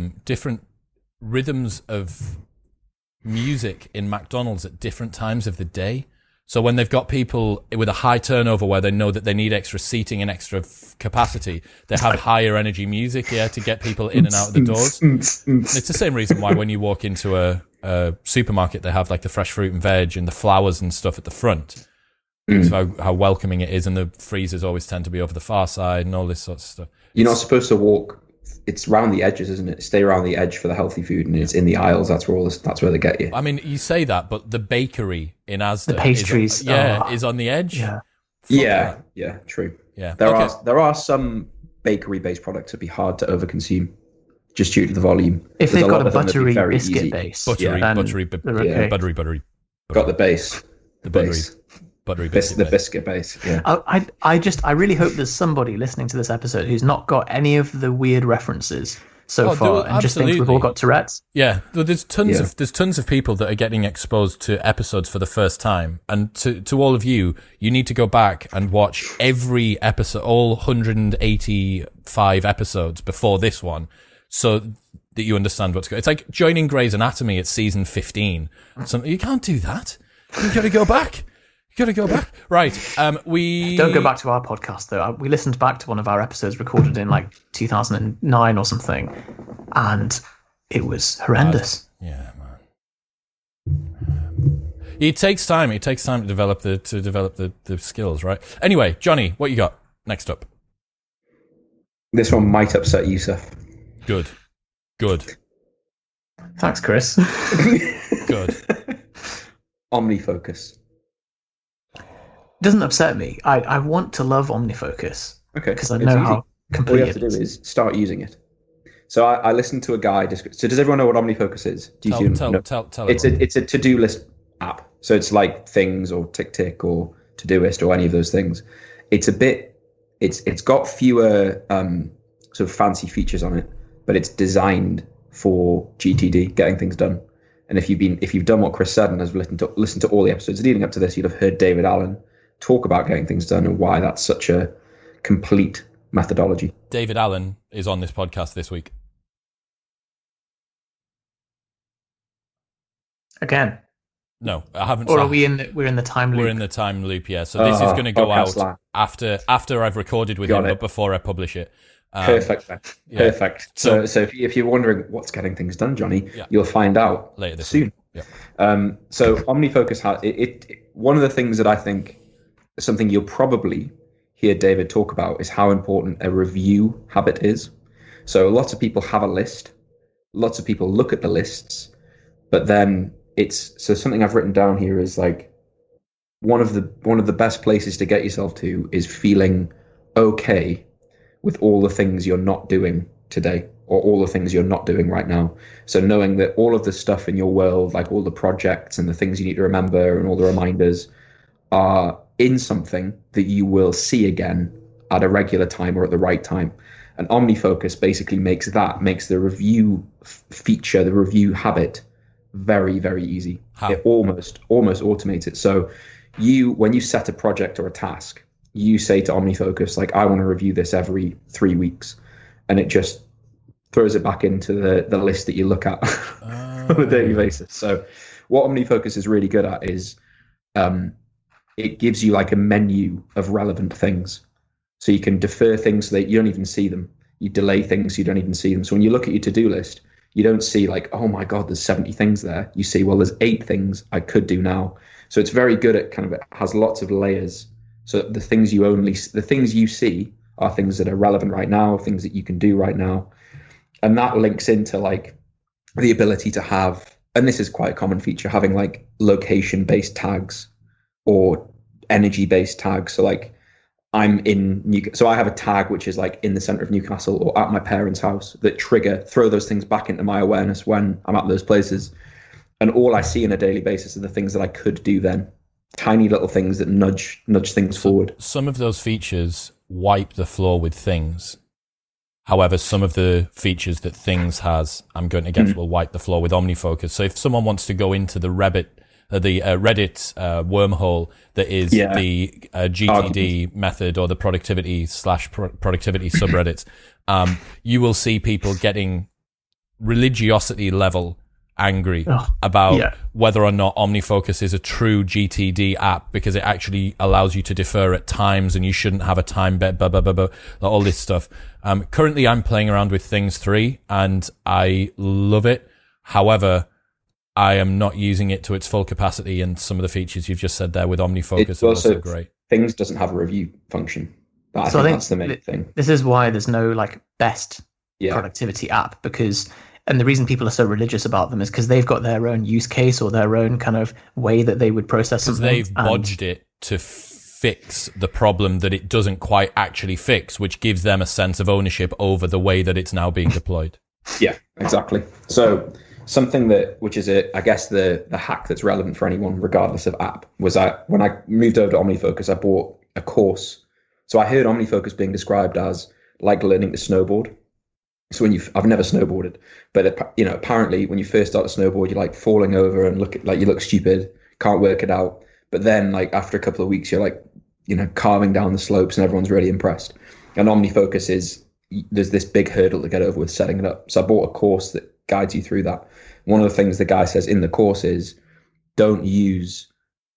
rhythms of music in McDonald's at different times of the day. So when they've got people with a high turnover where they know that they need extra seating and extra capacity, they have higher energy music, to get people in and out of the doors. It's the same reason why when you walk into a supermarket, they have like the fresh fruit and veg and the flowers and stuff at the front. So how welcoming it is, and the freezers always tend to be over the far side and all this sort of stuff. You're not supposed to walk. It's around the edges, isn't it? Stay around the edge for the healthy food, and it's in the aisles. That's where they get you. I mean, you say that, but the bakery in Asda, the pastries, is on the edge. Yeah, true. Yeah, there are some bakery-based products that'd be hard to overconsume just due to the volume. If they've got a buttery biscuit base, buttery. Got the base, buttery biscuit the biscuit base. Yeah. I really hope there's somebody listening to this episode who's not got any of the weird references so far and just thinks we've all got Tourette's. Yeah, there's tons of people that are getting exposed to episodes for the first time, and to all of you, you need to go back and watch every episode, all 185 episodes before this one, so that you understand what's going. It's like joining Grey's Anatomy at season 15. So you can't do that. You've got to go back. Right. We don't go back to our podcast though. We listened back to one of our episodes recorded in like 2009 or something, and it was horrendous. Yeah, man. It takes time. It takes time to develop the skills, right? Anyway, Johnny, what you got next up? This one might upset Yusuf. Good. Thanks, Chris. Good. OmniFocus. doesn't upset me. I want to love OmniFocus. Okay. Because I It's know easy. how All complete you have to do is start using it. So I listened to a guy. So does everyone know what OmniFocus is? Do you Tell It's everyone. it's a to-do list app. So it's like Things or TickTick or Todoist or any of those things. It's got fewer sort of fancy features on it, but it's designed for GTD, getting things done. And if you've done what Chris said and has listened to all the episodes leading up to this, you'd have heard David Allen talk about getting things done and why that's such a complete methodology. David Allen is on this podcast this week. again. No, I haven't. Or are we're in the time loop? We're in the time loop, yeah. So this is going to go out after I've recorded with him, but before I publish it. Perfect. Yeah. Perfect. So if you're wondering what's getting things done, Johnny, you'll find out later this soon. Week. Yeah. So OmniFocus has it. One of the things that I think something you'll probably hear David talk about is how important a review habit is. So lots of people have a list. Lots of people look at the lists, but then something I've written down here is like one of the best places to get yourself to is feeling okay with all the things you're not doing today or all the things you're not doing right now. So knowing that all of the stuff in your world, like all the projects and the things you need to remember and all the reminders are in something that you will see again at a regular time or at the right time. And OmniFocus basically makes the review feature, the review habit, very, very easy. How? It almost automates it. So when you set a project or a task, you say to OmniFocus, like, I want to review this every 3 weeks. And it just throws it back into the list that you look at on a daily basis. So what OmniFocus is really good at is it gives you like a menu of relevant things. So you can defer things so that you don't even see them. You delay things so you don't even see them. So when you look at your to-do list, you don't see like, oh my God, there's 70 things there. You see, well, there's 8 things I could do now. So it's very good at it has lots of layers. So the things you see are things that are relevant right now, things that you can do right now. And that links into like the ability to have, and this is quite a common feature, having like location-based tags or energy-based tags. So like I'm in so I have a tag which is like in the center of Newcastle or at my parents' house that throw those things back into my awareness when I'm at those places. And all I see on a daily basis are the things that I could do then. Tiny little things that nudge things forward. Some of those features wipe the floor with things. However, some of the features that Things has, I'm going to guess, will wipe the floor with OmniFocus. So if someone wants to go into the Reddit wormhole that is the GTD method or the productivity subreddits, you will see people getting religiosity level angry about whether or not OmniFocus is a true GTD app because it actually allows you to defer at times and you shouldn't have a time bet, all this stuff. Currently, I'm playing around with Things 3 and I love it. However, I am not using it to its full capacity, and some of the features you've just said there with OmniFocus are also great. Things doesn't have a review function. I think that's the main thing. This is why there's no like best productivity app and the reason people are so religious about them is because they've got their own use case or their own kind of way that they would process something. Because they've bodged it to fix the problem that it doesn't quite actually fix, which gives them a sense of ownership over the way that it's now being deployed. Yeah, exactly. So something which is I guess the hack that's relevant for anyone, regardless of app, was when I moved over to OmniFocus, I bought a course. So I heard OmniFocus being described as like learning to snowboard. So I've never snowboarded, but apparently when you first start to snowboard, you're like falling over and you look stupid, can't work it out. But then like after a couple of weeks, you're like, carving down the slopes and everyone's really impressed. And OmniFocus there's this big hurdle to get over with setting it up. So I bought a course that guides you through that. One of the things the guy says in the course is don't use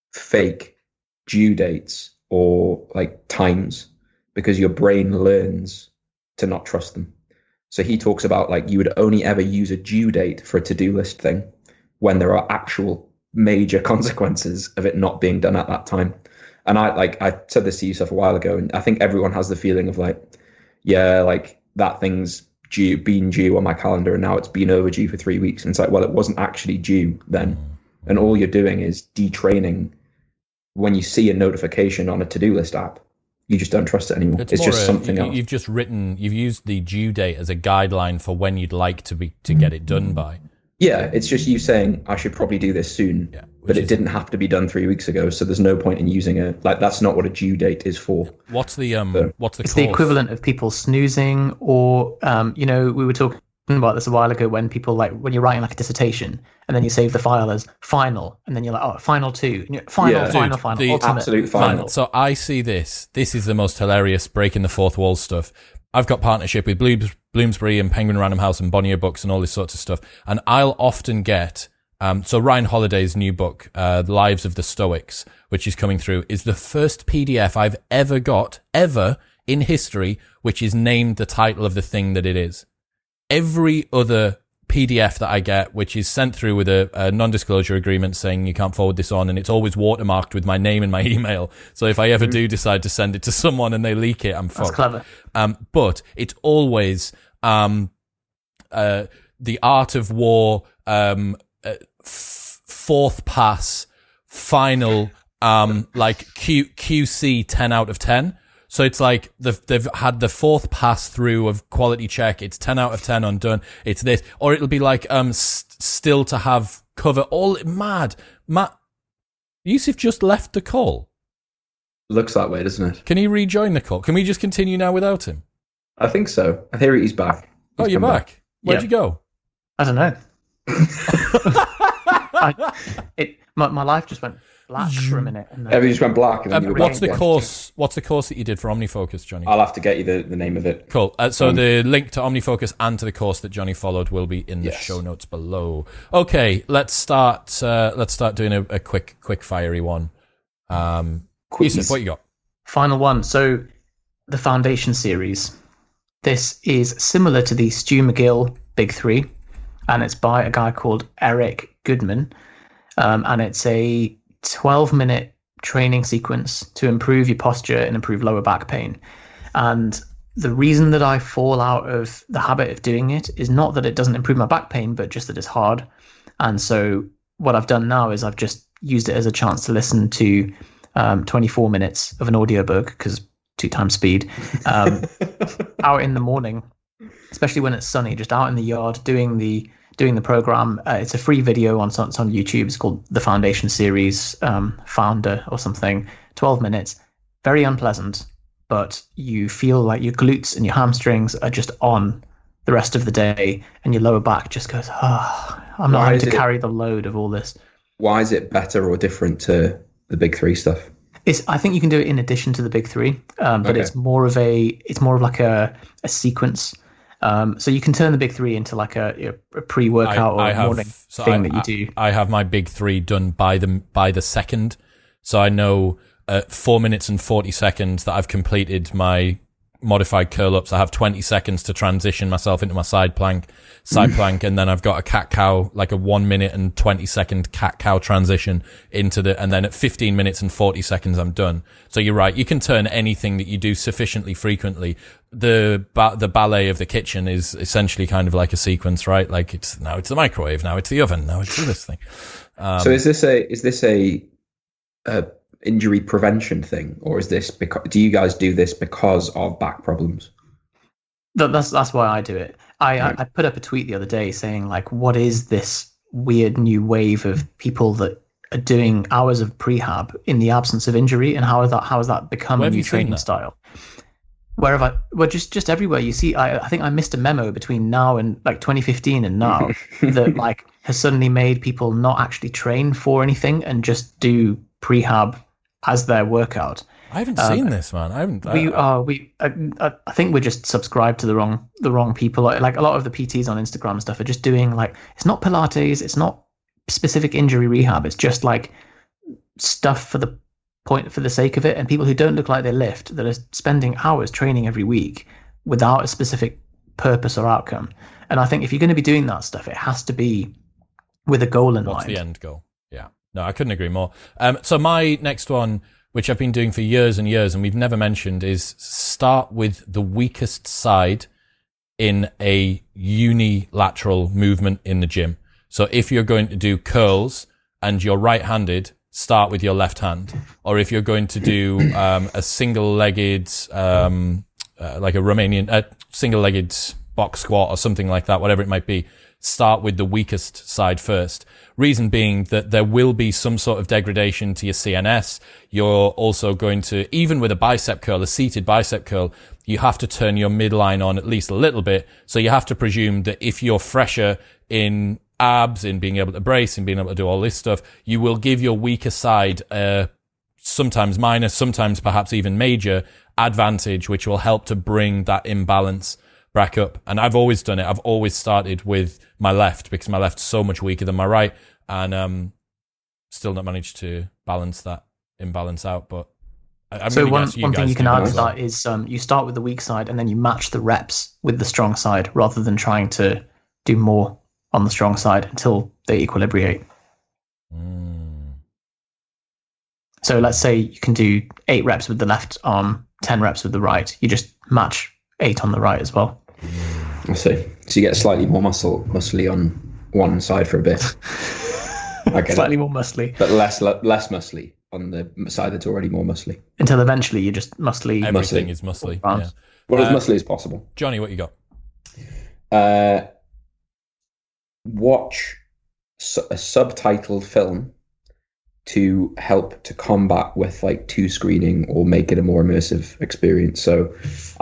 fake due dates or like times because your brain learns to not trust them. So he talks about like you would only ever use a due date for a to-do list thing when there are actual major consequences of it not being done at that time. And I said this to Yusuf a while ago, and I think everyone has the feeling of like, yeah, like that thing's been due on my calendar and now it's been overdue for 3 weeks. And it's like, well, it wasn't actually due then. And all you're doing is detraining when you see a notification on a to-do list app, you just don't trust it anymore. It's just something else. You've used the due date as a guideline for when you'd like to get it done by. Yeah, it's just you saying, I should probably do this soon, but it didn't have to be done 3 weeks ago, so there's no point in using that's not what a due date is for. What's the It's the equivalent of people snoozing, or, we were talking about this a while ago when people, like, when you're writing like a dissertation and then you save the file as final, and then you're like, oh, final 2, final, the ultimate, absolute final. So I see this is the most hilarious breaking the fourth wall stuff. I've got partnership with Bloomsbury and Penguin Random House and Bonnier Books and all this sorts of stuff, and I'll often get so Ryan Holiday's new book, The Lives of the Stoics, which is coming through, is the first PDF I've ever got in history which is named the title of the thing that it is. Every other PDF that I get, which is sent through with a non-disclosure agreement saying you can't forward this on, and it's always watermarked with my name and my email. So if I ever do decide to send it to someone and they leak it, I'm fucked. That's clever. But it's always The Art of War, fourth pass, final, like QC 10 out of 10. So it's like they've had the fourth pass through of quality check. It's 10 out of 10 undone. It's this, or it'll be like still to have cover. All mad. Matt, Yusuf just left the call. Looks that way, doesn't it? Can he rejoin the call? Can we just continue now without him? I think so. I hear he's back. You're back. Where'd you go? I don't know. My life just went black for a minute. Everything just went black. And then what's the course that you did for OmniFocus, Johnny? I'll have to get you the name of it. Cool. So the link to OmniFocus and to the course that Johnny followed will be in the show notes below. Okay, let's start doing a quick fiery one. Yusuf, what you got? Final one. So the Foundation series. This is similar to the Stu McGill Big Three, and it's by a guy called Eric Goodman, and it's a 12-minute training sequence to improve your posture and improve lower back pain. And the reason that I fall out of the habit of doing it is not that it doesn't improve my back pain, but just that it's hard. And so what I've done now is I've just used it as a chance to listen to 24 minutes of an audiobook, because 2 times speed, out in the morning, especially when it's sunny, just out in the yard doing the program. It's a free video on YouTube. It's called The Foundation Series, Founder or something. 12 minutes. Very unpleasant, but you feel like your glutes and your hamstrings are just on the rest of the day, and your lower back just goes, I'm not having to carry the load of all this. Why is it better or different to the Big Three stuff? I think you can do it in addition to the Big Three, but okay. It's more of like a sequence. So you can turn the Big Three into like a pre-workout or morning thing that you do. I have my Big Three done by the second, so I know 4 minutes and 40 seconds that I've completed my modified curl-ups. I have 20 seconds to transition myself into my side plank, and then I've got a cat-cow, like a 1 minute and 20 second cat-cow transition and then at 15 minutes and 40 seconds, I'm done. So you're right. You can turn anything that you do sufficiently frequently. The ballet of the kitchen is essentially kind of like a sequence, right? Like now it's the microwave, now it's the oven, now it's this thing. So is this a injury prevention thing, or is this do you guys do this because of back problems? That's why I do it. I put up a tweet the other day saying, like, what is this weird new wave of people that are doing hours of prehab in the absence of injury, and how has that become a new training style? Where have I? Well, just everywhere you see. I think I missed a memo between now and like 2015 and now that like has suddenly made people not actually train for anything and just do prehab as their workout. I haven't seen this, man. I haven't. I think we're just subscribed to the wrong people. Like a lot of the PTs on Instagram and stuff are just doing like, it's not Pilates, it's not specific injury rehab. It's just like stuff for the sake of it. And people who don't look like they lift, that are spending hours training every week without a specific purpose or outcome. And I think if you're going to be doing that stuff, it has to be with a goal in mind. What's the end goal? Yeah. No, I couldn't agree more. So my next one, which I've been doing for years and years, and we've never mentioned, is start with the weakest side in a unilateral movement in the gym. So if you're going to do curls and you're right-handed, start with your left hand. Or if you're going to do a single-legged, like a Romanian, single-legged box squat or something like that, whatever it might be, start with the weakest side first. Reason being that there will be some sort of degradation to your CNS. You're also going to, even with a bicep curl, a seated bicep curl, you have to turn your midline on at least a little bit. So you have to presume that if you're fresher in abs, in being able to brace, in being able to do all this stuff, you will give your weaker side sometimes minor, sometimes perhaps even major advantage, which will help to bring that imbalance back up. And I've always done it. I've always started with my left because my left's so much weaker than my right, and still not managed to balance that imbalance out. But so one thing you can add to that is you start with the weak side and then you match the reps with the strong side rather than trying to do more on the strong side until they equilibrate. So let's say you can do 8 reps with the left arm, 10 reps with the right. You just match 8 on the right as well. I see. So you get slightly more muscly on one side for a bit. Slightly more muscly. But less muscly on the side that's already more muscly. Until eventually you're just muscly. Everything is muscly. Yeah. Well, as muscly as possible. Johnny, what you got? Watch a subtitled film to help to combat with like 2 screening or make it a more immersive experience. So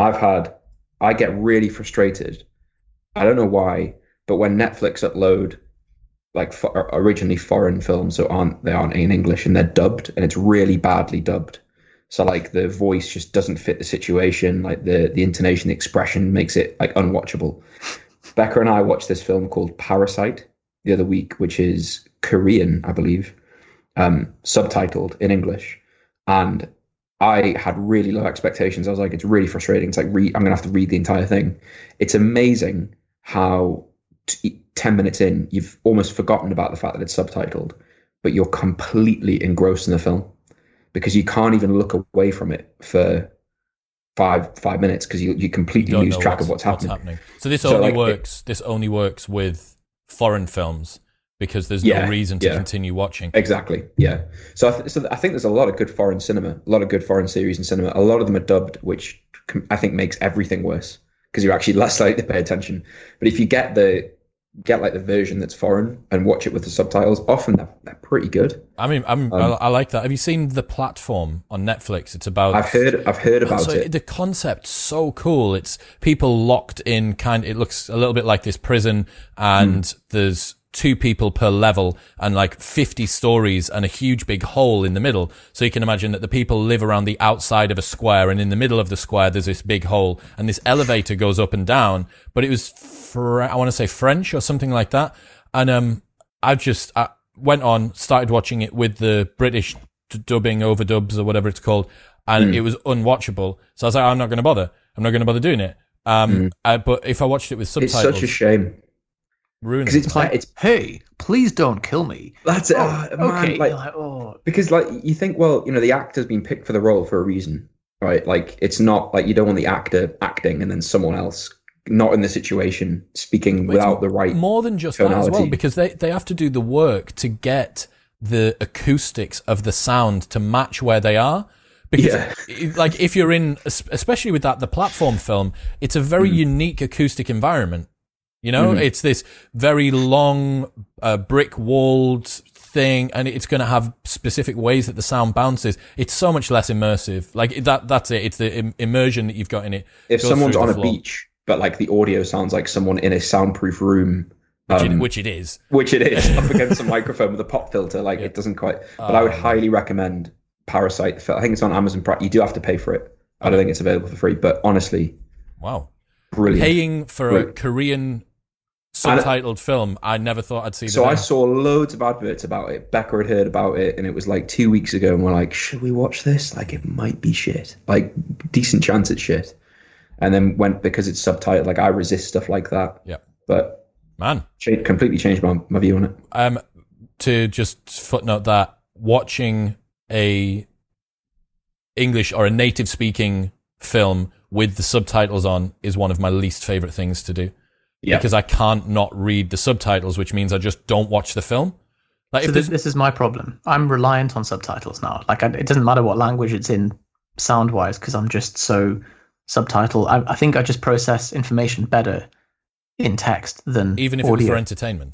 I get really frustrated. I don't know why, but when Netflix upload like originally foreign films that aren't in English and they're dubbed and it's really badly dubbed. So like the voice just doesn't fit the situation, like the intonation, the expression makes it like unwatchable. Becca and I watched this film called Parasite the other week, which is Korean, I believe, subtitled in English. And I had really low expectations. I was like, it's really frustrating. It's like, I'm going to have to read the entire thing. It's amazing how 10 minutes in, you've almost forgotten about the fact that it's subtitled, but you're completely engrossed in the film because you can't even look away from it for five minutes because you completely lose track of what's happening. So this only works with foreign films because there's no reason to continue watching. Exactly. Yeah. So I think there's a lot of good foreign cinema, a lot of good foreign series in cinema. A lot of them are dubbed, which I think makes everything worse because you're actually less likely to pay attention. But if you get like the version that's foreign and watch it with the subtitles, often they're pretty good. I mean, I like that. Have you seen The Platform on Netflix? It's about. I've heard about it. The concept's so cool. It's people locked in it looks a little bit like this prison, and there's 2 people per level and like 50 stories and a huge big hole in the middle. So you can imagine that the people live around the outside of a square, and in the middle of the square there's this big hole, and this elevator goes up and down. But it was I want to say French or something like that. And I went on, started watching it with the British dubbing, overdubs or whatever it's called, and it was unwatchable. So I was like, I'm not going to bother. I'm not going to bother doing it. But if I watched it with subtitles, it's such a shame. Because it's like, hey, please don't kill me. That's it. Man, okay. Because like you think, well, the actor's been picked for the role for a reason, right? Like it's not like you don't want the actor acting and then someone else not in the situation speaking without the right more than just tonality. That as well, because they have to do the work to get the acoustics of the sound to match where they are. Because like if you're in, especially with the Platform film, it's a very unique acoustic environment. It's this very long, brick-walled thing, and it's going to have specific ways that the sound bounces. It's so much less immersive. Like that's it. It's the immersion that you've got in it. If someone's on a beach, but like the audio sounds like someone in a soundproof room, which it is, up against a microphone with a pop filter, like it doesn't quite. But I would highly recommend Parasite. I think it's on Amazon Prime. You do have to pay for it. I don't think it's available for free. But honestly, wow, brilliant. Paying for a Korean subtitled film, I never thought I'd see that. So I saw loads of adverts about it. Becca had heard about it, and it was like 2 weeks ago, and we're like, should we watch this? Like, it might be shit. Like, decent chance it's shit. And then because it's subtitled, like, I resist stuff like that. Yeah. But, man, completely changed my view on it. To just footnote that, watching a English or a native speaking film with the subtitles on is one of my least favorite things to do. Yeah. Because I can't not read the subtitles, which means I just don't watch the film. Like, So if this is my problem. I'm reliant on subtitles now. Like, it doesn't matter what language it's in sound-wise, because I'm just so subtitle. I think I just process information better in text than even if audio. it was for entertainment.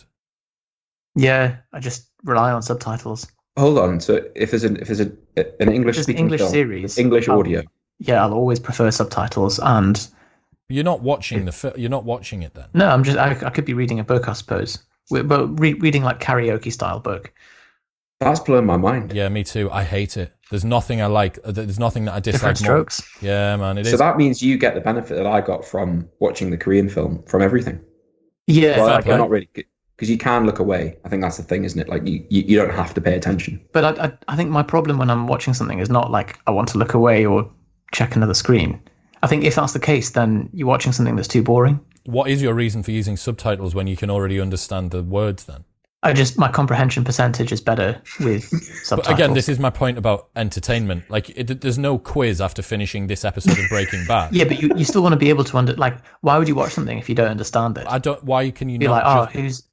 Yeah, I just rely on subtitles. Hold on. So if there's an English Just speaking English film, series, English audio. Yeah, I'll always prefer subtitles. And You're not watching you're not watching it then. no, I could be reading a book, I suppose, but reading like karaoke style book. That's blown my mind. Yeah, me too. I hate it. There's nothing I like. There's nothing that I dislike Different more. strokes. Yeah, man, it So is. that means you get the benefit that I got from watching the Korean film, from everything. Yeah, Well, like, play. not really, because you can look away. I think that's the thing, isn't it? Like you don't have to pay attention. but I think my problem when I'm watching something is not like I want to look away or check another screen. I think if that's the case, then you're watching something that's too boring. What is your reason for using subtitles when you can already understand the words then? My comprehension percentage is better with subtitles. But again, this is my point about entertainment. Like, there's no quiz after finishing this episode of Breaking Bad. Yeah, but you still want to be able to like, why would you watch something if you don't understand it? Why can you Be not like,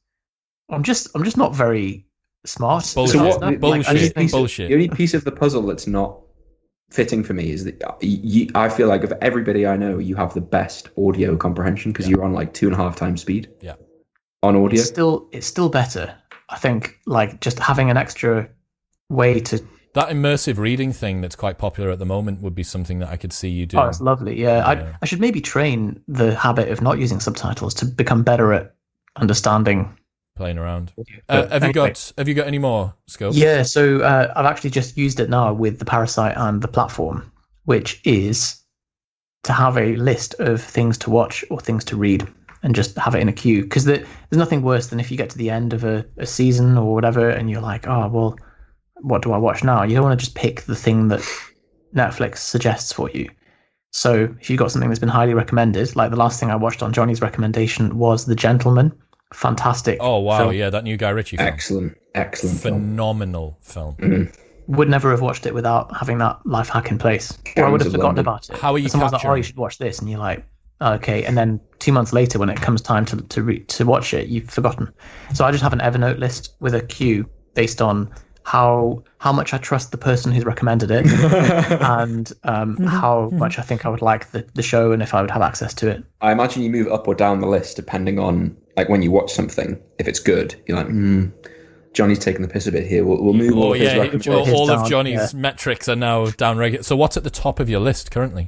I'm just not very smart. Bullshit. So what- bullshit. Bullshit. The only piece of the puzzle that's not fitting for me is that I feel like of everybody I know, you have the best audio comprehension because you're on like 2.5 times speed. Yeah. On audio. It's still better. I think like just having an extra way to. That immersive reading thing that's quite popular at the moment would be something that I could see you do. Oh, it's lovely. Yeah, Yeah. I should maybe train the habit of not using subtitles to become better at understanding. Playing around. But Have you anyway. got any more scope? Yeah, so I've actually just used it now with the Parasite and the platform, which is to have a list of things to watch or things to read and just have it in a queue. Because there's nothing worse than if you get to the end of a season or whatever and you're like, oh, well, what do I watch now? You don't want to just pick the thing that Netflix suggests for you. So if you've got something that's been highly recommended, like the last thing I watched on Johnny's recommendation was The Gentleman. Fantastic. Oh, wow. film. Yeah, that new Guy Ritchie film. Excellent film. Phenomenal film. Mm. Would never have watched it without having that life hack in place. Or I would have of forgotten London. about it. How are you Someone's like, oh, capturing- you should watch this. And you're like, oh, okay. And then 2 months later, when it comes time to watch it, you've forgotten. So I just have an Evernote list with a queue based on how much I trust the person who's recommended it and how much I think I would like the show and if I would have access to it. I imagine you move up or down the list depending on, like, when you watch something. If it's good, you're like, Johnny's taking the piss a bit here. We'll move all Oh, of his yeah. recommendations. All of down, Johnny's metrics are now down regular. So what's at the top of your list currently?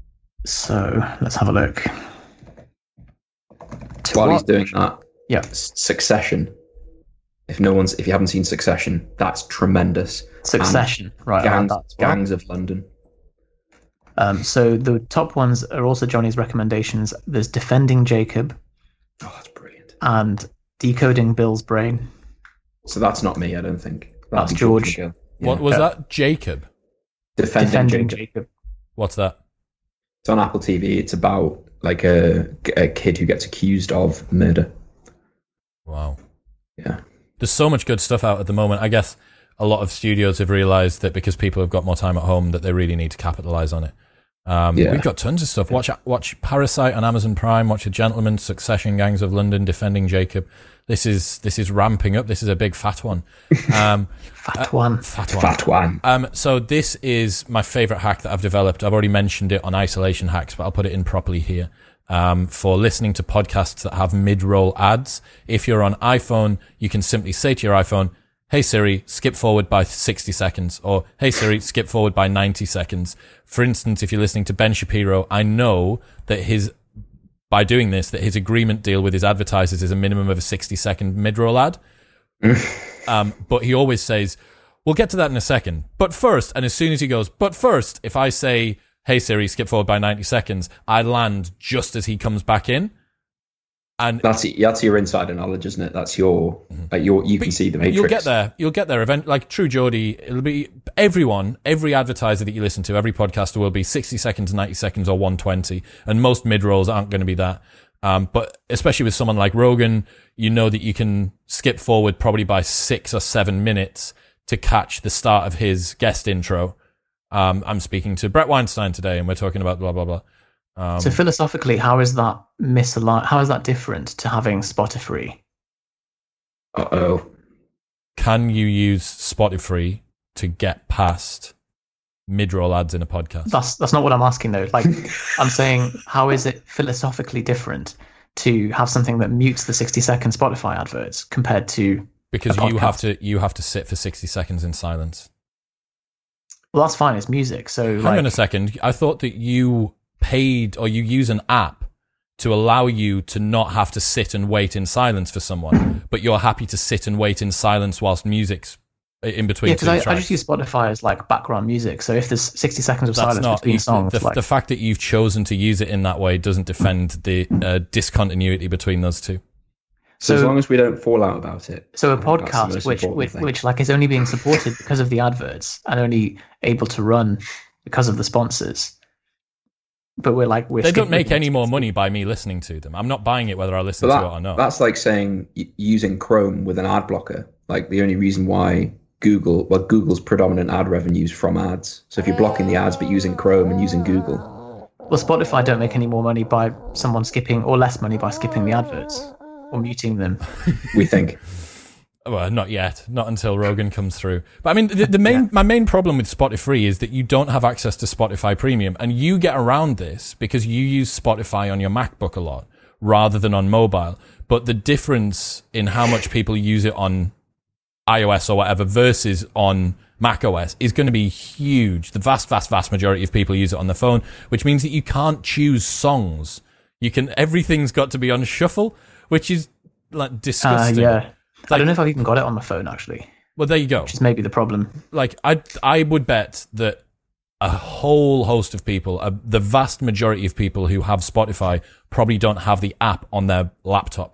So let's have a look. While he's doing that, Yeah. Succession. If you haven't seen Succession, that's tremendous. Succession. Right. I like that as well. Gangs of London. So the top ones are also Johnny's recommendations. There's Defending Jacob Oh, that's brilliant. and Decoding Bill's Brain. So that's not me, I don't think. That'd That's be George. McGill. What was that? Jacob? Defending Jacob. Jacob. What's that? It's on Apple TV. It's about like a kid who gets accused of murder. Wow. Yeah. There's so much good stuff out at the moment. I guess a lot of studios have realized that because people have got more time at home that they really need to capitalize on it. Yeah. We've got tons of stuff. Watch Parasite on Amazon Prime. Watch The Gentleman, Succession, Gangs of London, Defending Jacob. This is ramping up. This is a big fat one. Fat one. Fat one. So this is my favorite hack that I've developed. I've already mentioned it on Isolation Hacks, but I'll put it in properly here. For listening to podcasts that have mid-roll ads. If you're on iPhone, you can simply say to your iPhone, hey Siri, skip forward by 60 seconds, or hey Siri, skip forward by 90 seconds. For instance, if you're listening to Ben Shapiro, I know that by doing this, that his agreement deal with his advertisers is a minimum of a 60-second mid-roll ad. But he always says, we'll get to that in a second. But first, and as soon as he goes, but first, if I say, hey Siri, skip forward by 90 seconds, I land just as he comes back in. And That's your insider knowledge, isn't it? That's your you can see the matrix. You'll get there. Event like True Geordie, it'll be every advertiser that you listen to, every podcaster will be 60 seconds, 90 seconds, or 120. And most mid-rolls aren't going to be that. But especially with someone like Rogan, you know that you can skip forward probably by 6 or 7 minutes to catch the start of his guest intro. I'm speaking to Brett Weinstein today and we're talking about blah, blah, blah. So philosophically, how is that misaligned? How is that different to having Spotify? Uh-oh. can you use Spotify to get past mid-roll ads in a podcast? That's not what I'm asking though. Like, I'm saying, how is it philosophically different to have something that mutes the 60-second Spotify adverts compared to because a you have to sit for 60 seconds in silence. Well, that's fine. It's music. So hang on a second. I thought that you paid or you use an app to allow you to not have to sit and wait in silence for someone, but you're happy to sit and wait in silence whilst music's in between. Yeah, because I just use Spotify as like background music. So if there's 60 seconds of silence between songs, the fact that you've chosen to use it in that way doesn't defend the discontinuity between those two. So as long as we don't fall out about it. So a podcast which like is only being supported because of the adverts and only able to run because of the sponsors. But they don't make any more money by me listening to them. I'm not buying it whether I listen to it or not. That's like saying using Chrome with an ad blocker. Like the only reason why Google's predominant ad revenues from ads. So if you're blocking the ads but using Chrome and using Google. Well, Spotify don't make any more money by someone skipping, or less money by skipping the adverts or muting them. We think. Well, not yet. Not until Rogan comes through. But I mean, my main problem with Spotify is that you don't have access to Spotify Premium, and you get around this because you use Spotify on your MacBook a lot rather than on mobile. But the difference in how much people use it on iOS or whatever versus on macOS is going to be huge. The vast majority of people use it on the phone, which means that you can't choose songs. Everything's got to be on shuffle, which is like disgusting. Yeah. I don't know if I've even got it on my phone, actually. Well, there you go. Which is maybe the problem. Like, I would bet that a whole host of people, the vast majority of people who have Spotify probably don't have the app on their laptop.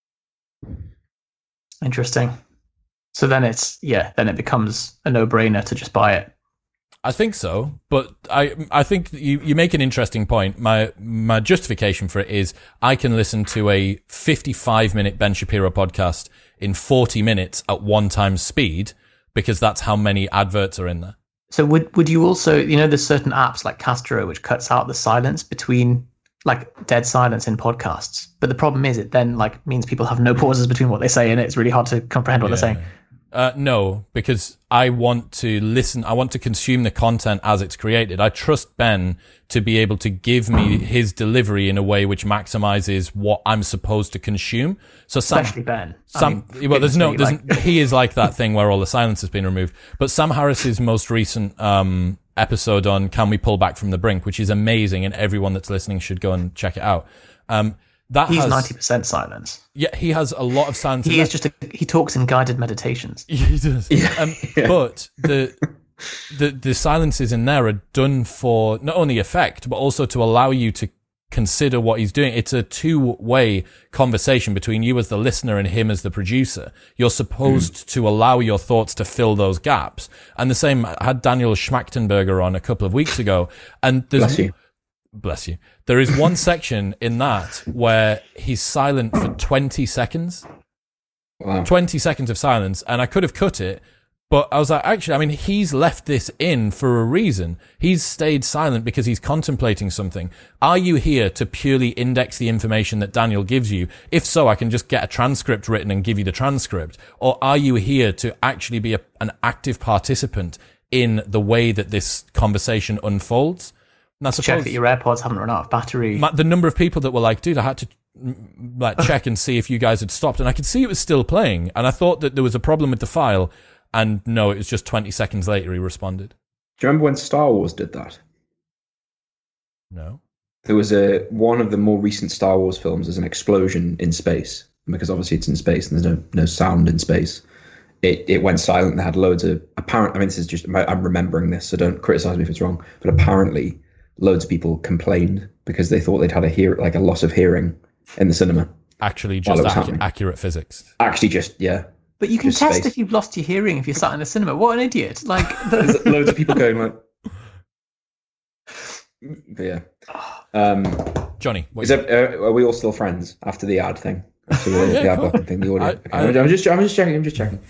Interesting. So then it becomes a no-brainer to just buy it. I think so, but I think you make an interesting point. My justification for it is I can listen to a 55-minute Ben Shapiro podcast in 40 minutes at 1 times speed because that's how many adverts are in there. So would you also, there's certain apps like Castro which cuts out the silence between, like dead silence in podcasts. But the problem is it then like means people have no pauses between what they say and it's really hard to comprehend what they're saying. No, because I want to listen. I want to consume the content as it's created. I trust Ben to be able to give me his delivery in a way which maximizes what I'm supposed to consume. So especially Ben. He is like that thing where all the silence has been removed. But Sam Harris's most recent episode on Can We Pull Back from the Brink, which is amazing, and everyone that's listening should go and check it out. He's 90% silence. Yeah, he has a lot of silence. He talks in guided meditations. He does. Yeah. But the silences in there are done for not only effect, but also to allow you to consider what he's doing. It's a two-way conversation between you as the listener and him as the producer. You're supposed to allow your thoughts to fill those gaps. And the same, I had Daniel Schmachtenberger on a couple of weeks ago, and Bless you. There is one section in that where he's silent for 20 seconds. Wow. 20 seconds of silence, and I could have cut it, but I was like, actually, he's left this in for a reason. He's stayed silent because he's contemplating something. Are you here to purely index the information that Daniel gives you? If so, I can just get a transcript written and give you the transcript. Or are you here to actually be an active participant in the way that this conversation unfolds? Check that your AirPods haven't run out of battery. The number of people that were like, dude, I had to check and see if you guys had stopped. And I could see it was still playing. And I thought that there was a problem with the file. And no, it was just 20 seconds later he responded. Do you remember when Star Wars did that? No. There was one of the more recent Star Wars films. There's an explosion in space. Because obviously it's in space and there's no sound in space. It went silent. They had loads of this is just, I'm remembering this, so don't criticize me if it's wrong. But apparently loads of people complained because they thought they'd had a loss of hearing in the cinema. Actually, just accurate physics. Actually, yeah. But you can test if you've lost your hearing if you're sat in a cinema. What an idiot! There's loads of people going like. But yeah. Johnny, are we all still friends after the ad thing? After the ad blocking thing, the audio. I'm just checking.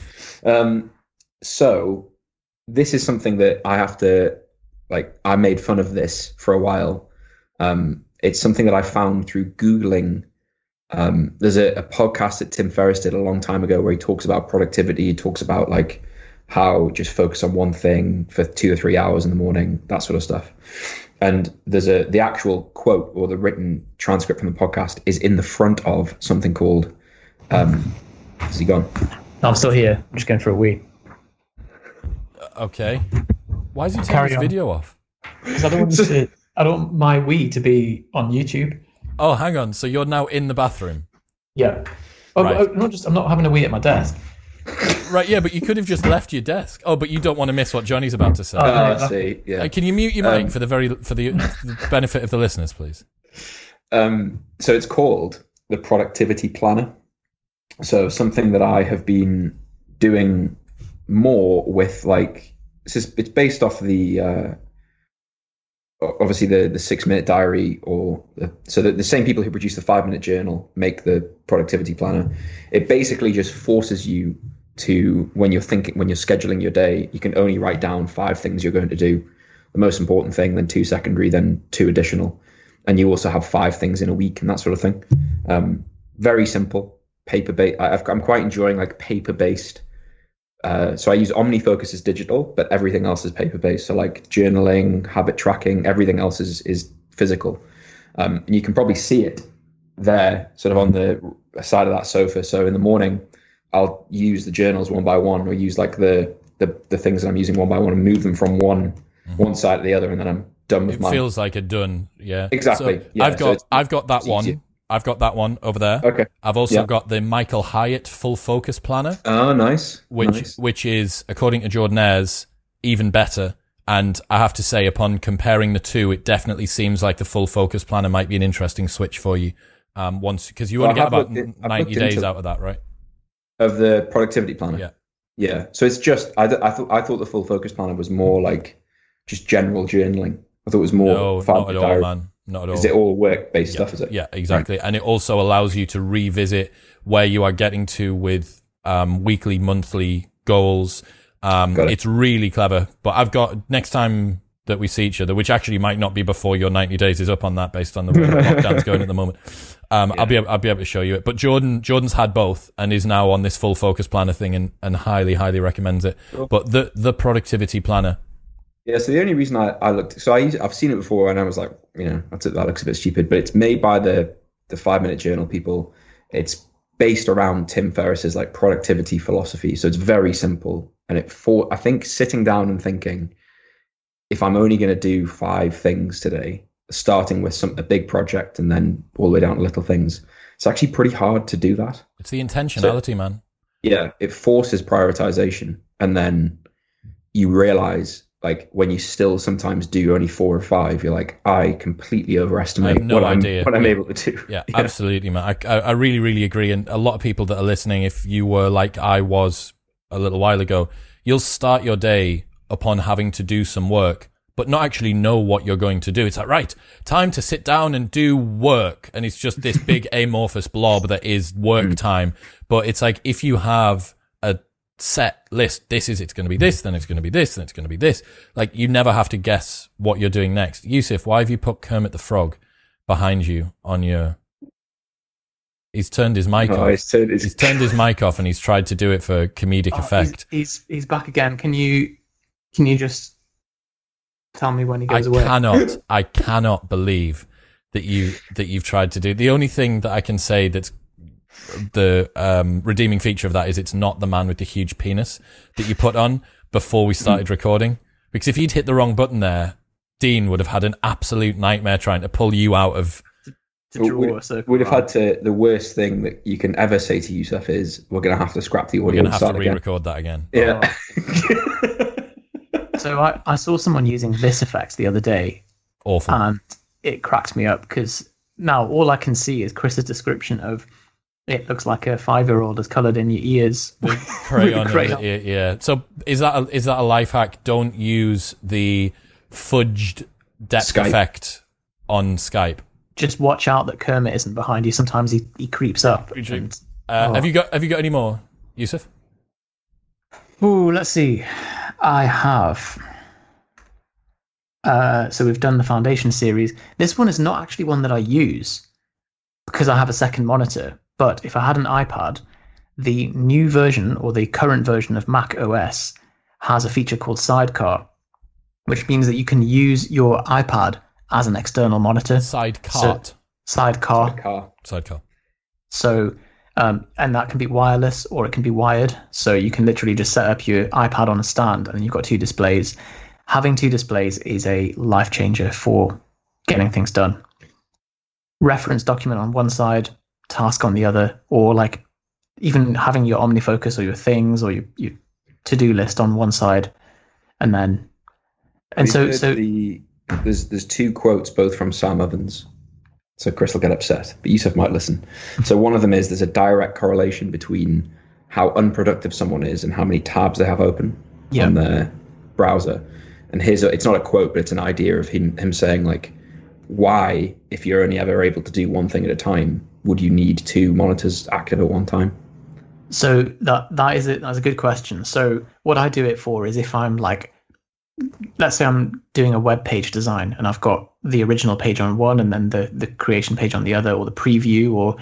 So this is something that I have to. I made fun of this for a while. It's something that I found through Googling There's a podcast that Tim Ferriss did a long time ago where he talks about productivity. He talks about like how just focus on one thing for 2 or 3 hours in the morning, that sort of stuff. And there's the actual quote or the written transcript from the podcast is in the front of something called, has he gone? No, I'm still here. I'm just going for a wee. Okay. Why is he taking his video off? Because I don't want my wee to be on YouTube. Oh, hang on. So you're now in the bathroom? Yeah. Oh, Right. I'm not having a wee at my desk. Right, yeah, but you could have just left your desk. Oh, but you don't want to miss what Johnny's about to say. I see. Yeah. Can you mute your mic for the benefit of the listeners, please? So it's called the Productivity Planner. So something that I have been doing more with, like, it's based off the obviously the 6-minute diary, or the same people who produce the 5-minute journal make the productivity planner. It basically just forces you to, when you're scheduling your day, you can only write down 5 things you're going to do. The most important thing, then 2 secondary, then 2 additional. And you also have 5 things in a week and that sort of thing. Very simple, paper-based. I'm quite enjoying like paper-based. So I use OmniFocus as digital, but everything else is paper-based. So like journaling, habit tracking, everything else is physical. And you can probably see it there, sort of on the side of that sofa. So in the morning, I'll use the journals one by one, or use like the things that I'm using one by one and move them from one side to the other, and then I'm done with mine. It feels like a done, yeah. Exactly. So yeah. I've got that one. Easier. I've got that one over there. Okay. I've also got the Michael Hyatt Full Focus Planner. Oh, nice. Which is, according to Jordan Ayres, even better. And I have to say, upon comparing the two, it definitely seems like the Full Focus Planner might be an interesting switch for you. Because you only get about 90 days out of that, right? Of the productivity planner. Yeah. Yeah. So it's just I thought the Full Focus Planner was more like just general journaling. I thought it was more not at all, man. Not at all. Is it all work-based stuff, is it? Yeah, exactly. Right. And it also allows you to revisit where you are getting to with weekly, monthly goals. It's really clever. But I've got, next time that we see each other, which actually might not be before your 90 days is up on that, based on the way the lockdown's going at the moment, I'll be able to show you it. But Jordan's had both and is now on this Full Focus Planner thing, and highly, highly recommends it. Cool. But the productivity planner. Yeah, so the only reason I looked, so I've seen it before and I was like, that looks a bit stupid, but it's made by the 5-minute journal people. It's based around Tim Ferriss's like productivity philosophy. So it's very simple. And I think sitting down and thinking, if I'm only going to do 5 things today, starting with a big project and then all the way down to little things, it's actually pretty hard to do that. It's the intentionality, man. Yeah, it forces prioritization. And then you realize, like, when you still sometimes do only 4 or 5, you're like, I completely overestimate what I'm able to do. Yeah, absolutely, man. I really, really agree. And a lot of people that are listening, if you were like I was a little while ago, you'll start your day upon having to do some work, but not actually know what you're going to do. It's like, right, time to sit down and do work. And it's just this big amorphous blob that is work time. But it's like, if you have a set list, it's going to be this, then it's going to be this, then it's going to be this. Like, you never have to guess what you're doing next. Yusuf, why have you put Kermit the Frog behind you on your... He's turned his mic off. He's turned his mic off and he's tried to do it for comedic effect. He's back again. Can you just tell me when he goes away? I cannot believe that you've tried to do. The only thing that I can say that's the redeeming feature of that is it's not the man with the huge penis that you put on before we started recording. Because if you'd hit the wrong button there, Dean would have had an absolute nightmare trying to pull you out of... to draw a circle. Would have had to... The worst thing that you can ever say to Yusuf is, we're going to have to scrap the audio. We're going to have to re-record that again. Yeah. So I saw someone using this effect the other day. Awful. And it cracked me up, because now all I can see is Chris's description of... It looks like a 5-year-old has coloured in your ears with crayon. Yeah. So is that a life hack? Don't use the fudged depth effect on Skype. Just watch out that Kermit isn't behind you. Sometimes he creeps up. Have you got any more, Yusuf? Ooh, let's see. I have. So we've done the Foundation series. This one is not actually one that I use, because I have a second monitor. But if I had an iPad, the new version or the current version of Mac OS has a feature called Sidecar, which means that you can use your iPad as an external monitor. Sidecar. So, and that can be wireless or it can be wired. So you can literally just set up your iPad on a stand and you've got two displays. Having two displays is a life changer for getting things done. Reference document on one side, task on the other, or like even having your OmniFocus or your things or your to-do list on one side, and then there's two quotes both from Sam Ovens. So Chris will get upset, but Yusuf might listen. So one of them is there's a direct correlation between how unproductive someone is and how many tabs they have open on their browser. And it's not a quote, but it's an idea of him saying like, why, if you're only ever able to do one thing at a time, would you need two monitors active at one time? So that's a good question. So what I do it for is if I'm like, let's say I'm doing a web page design and I've got the original page on one and then the creation page on the other, or the preview, or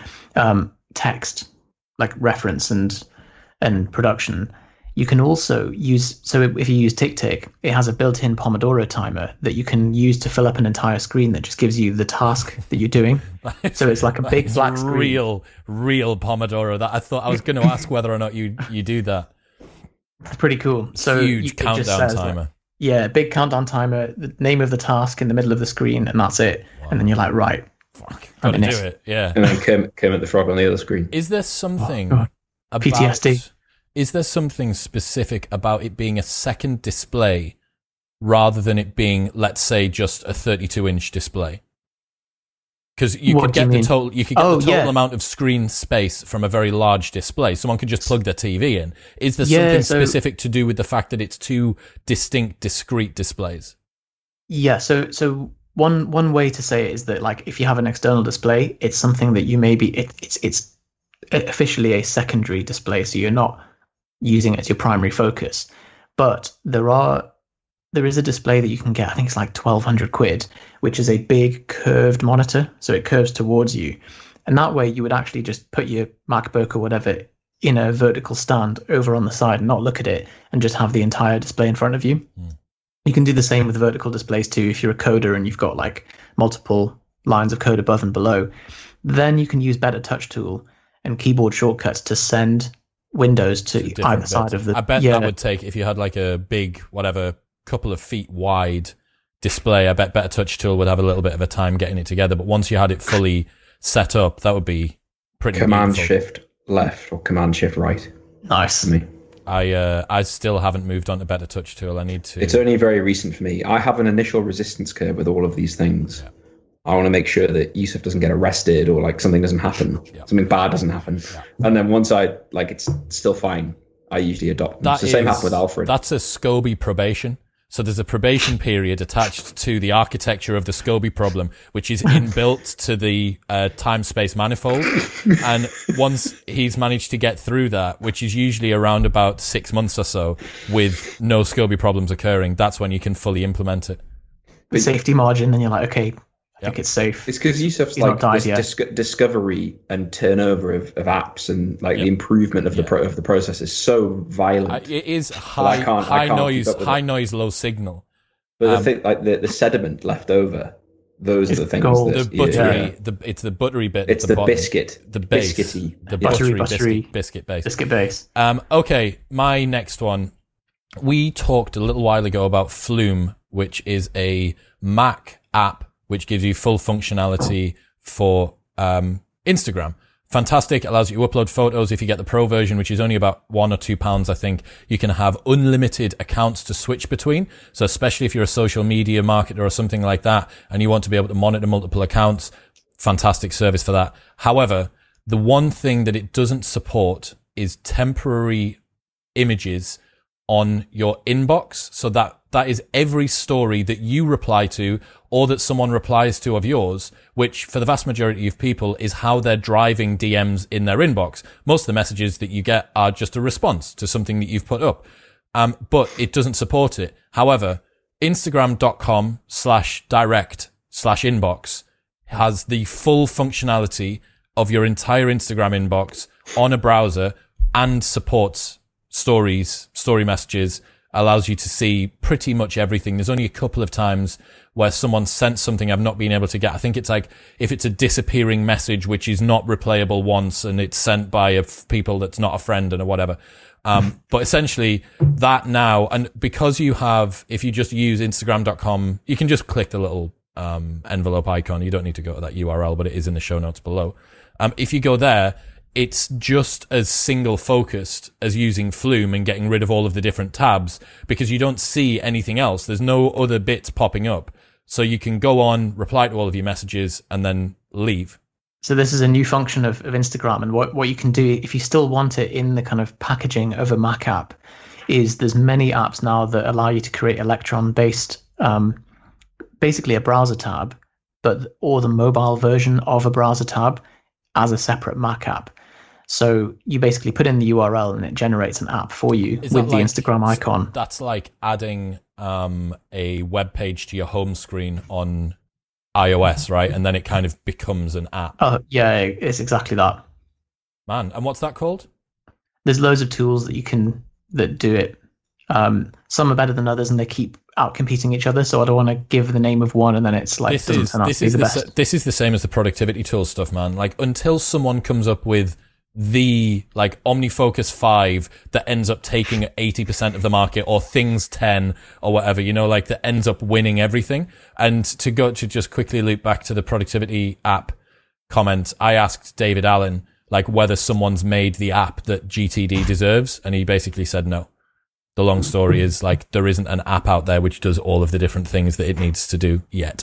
text like reference and production. You can also use, so if you use TickTick, it has a built-in Pomodoro timer that you can use to fill up an entire screen that just gives you the task that you're doing. So it's like a big black screen. Real Pomodoro. That I thought I was going to ask whether or not you do that. It's pretty cool. So huge countdown timer. Big countdown timer, the name of the task in the middle of the screen, and that's it. Wow. And then you're like, right. Gotta do it, yeah. And then Kermit the Frog on the other screen. Is there something about PTSD? Is there something specific about it being a second display rather than it being, let's say, just a 32-inch display? Because you could get the total amount of screen space from a very large display. Someone could just plug their TV in. Is there something specific to do with the fact that it's two distinct, discrete displays? Yeah. So one way to say it is that, like, if you have an external display, it's something that you it's officially a secondary display, so you're not using it as your primary focus. But there is a display that you can get, I think it's like 1,200 quid, which is a big curved monitor. So it curves towards you. And that way you would actually just put your MacBook or whatever in a vertical stand over on the side and not look at it and just have the entire display in front of you. You can do the same with vertical displays too. If you're a coder and you've got like multiple lines of code above and below, then you can use Better Touch Tool and keyboard shortcuts to send windows to either side of the... I bet that would take, if you had like a big, couple of feet wide display, I bet Better Touch Tool would have a little bit of a time getting it together. But once you had it fully set up, that would be pretty Command Shift left or Command Shift right. Nice. For me. I still haven't moved on to Better Touch Tool. I need to. It's only very recent for me. I have an initial resistance curve with all of these things. Yeah. I want to make sure that Yusuf doesn't get arrested or like something doesn't happen, something bad doesn't happen. Yeah. And then once it's still fine, I usually adopt them. It's the same happened with Alfred. That's a SCOBY probation. So there's a probation period attached to the architecture of the SCOBY problem, which is inbuilt to the time-space manifold. And once he's managed to get through that, which is usually around about 6 months or so, with no SCOBY problems occurring, that's when you can fully implement it. The safety margin, and you're like, okay, I think it's safe. It's because Yusuf's like this discovery and turnover of apps and like the improvement of the process is so violent. It is high noise, low signal. But the thing, like the sediment left over, those are the things. The buttery, it's the buttery bit. It's the bottom, biscuit, the base, biscuity, the buttery biscuit base. Biscuit base. Okay, my next one. We talked a little while ago about Flume, which is a Mac app which gives you full functionality for Instagram. Fantastic. Allows you to upload photos. If you get the pro version, which is only about £1 or £2, I think, you can have unlimited accounts to switch between. So especially if you're a social media marketer or something like that, and you want to be able to monitor multiple accounts, fantastic service for that. However, the one thing that it doesn't support is temporary images on your inbox. So that is every story that you reply to or that someone replies to of yours, which for the vast majority of people is how they're driving DMs in their inbox. Most of the messages that you get are just a response to something that you've put up. But it doesn't support it. However, Instagram.com/direct/inbox has the full functionality of your entire Instagram inbox on a browser and supports stories, story messages, allows you to see pretty much everything. There's only a couple of times where someone sent something I've not been able to get. I think it's like if it's a disappearing message which is not replayable once and it's sent by people that's not a friend and or whatever. But essentially that now, and because you have, if you just use Instagram.com, you can just click the little envelope icon. You don't need to go to that URL, but it is in the show notes below. If you go there, it's just as single focused as using Flume and getting rid of all of the different tabs because you don't see anything else. There's no other bits popping up. So you can go on, reply to all of your messages, and then leave. So this is a new function of Instagram, and what you can do if you still want it in the kind of packaging of a Mac app is there's many apps now that allow you to create Electron-based, basically a browser tab, or the mobile version of a browser tab as a separate Mac app. So you basically put in the URL and it generates an app for you with the Instagram icon. That's like adding a web page to your home screen on iOS, right? And then it kind of becomes an app. Oh, yeah, it's exactly that. Man, and what's that called? There's loads of tools that do it. Some are better than others, and they keep out competing each other. So I don't want to give the name of one, and then it's like this is the same as the productivity tool stuff, man. Like until someone comes up with the like OmniFocus 5 that ends up taking 80% of the market, or Things 10 or whatever, like that ends up winning everything. And to just quickly loop back to the productivity app comment, I asked David Allen like whether someone's made the app that GTD deserves, and he basically said no. The long story is like there isn't an app out there which does all of the different things that it needs to do yet.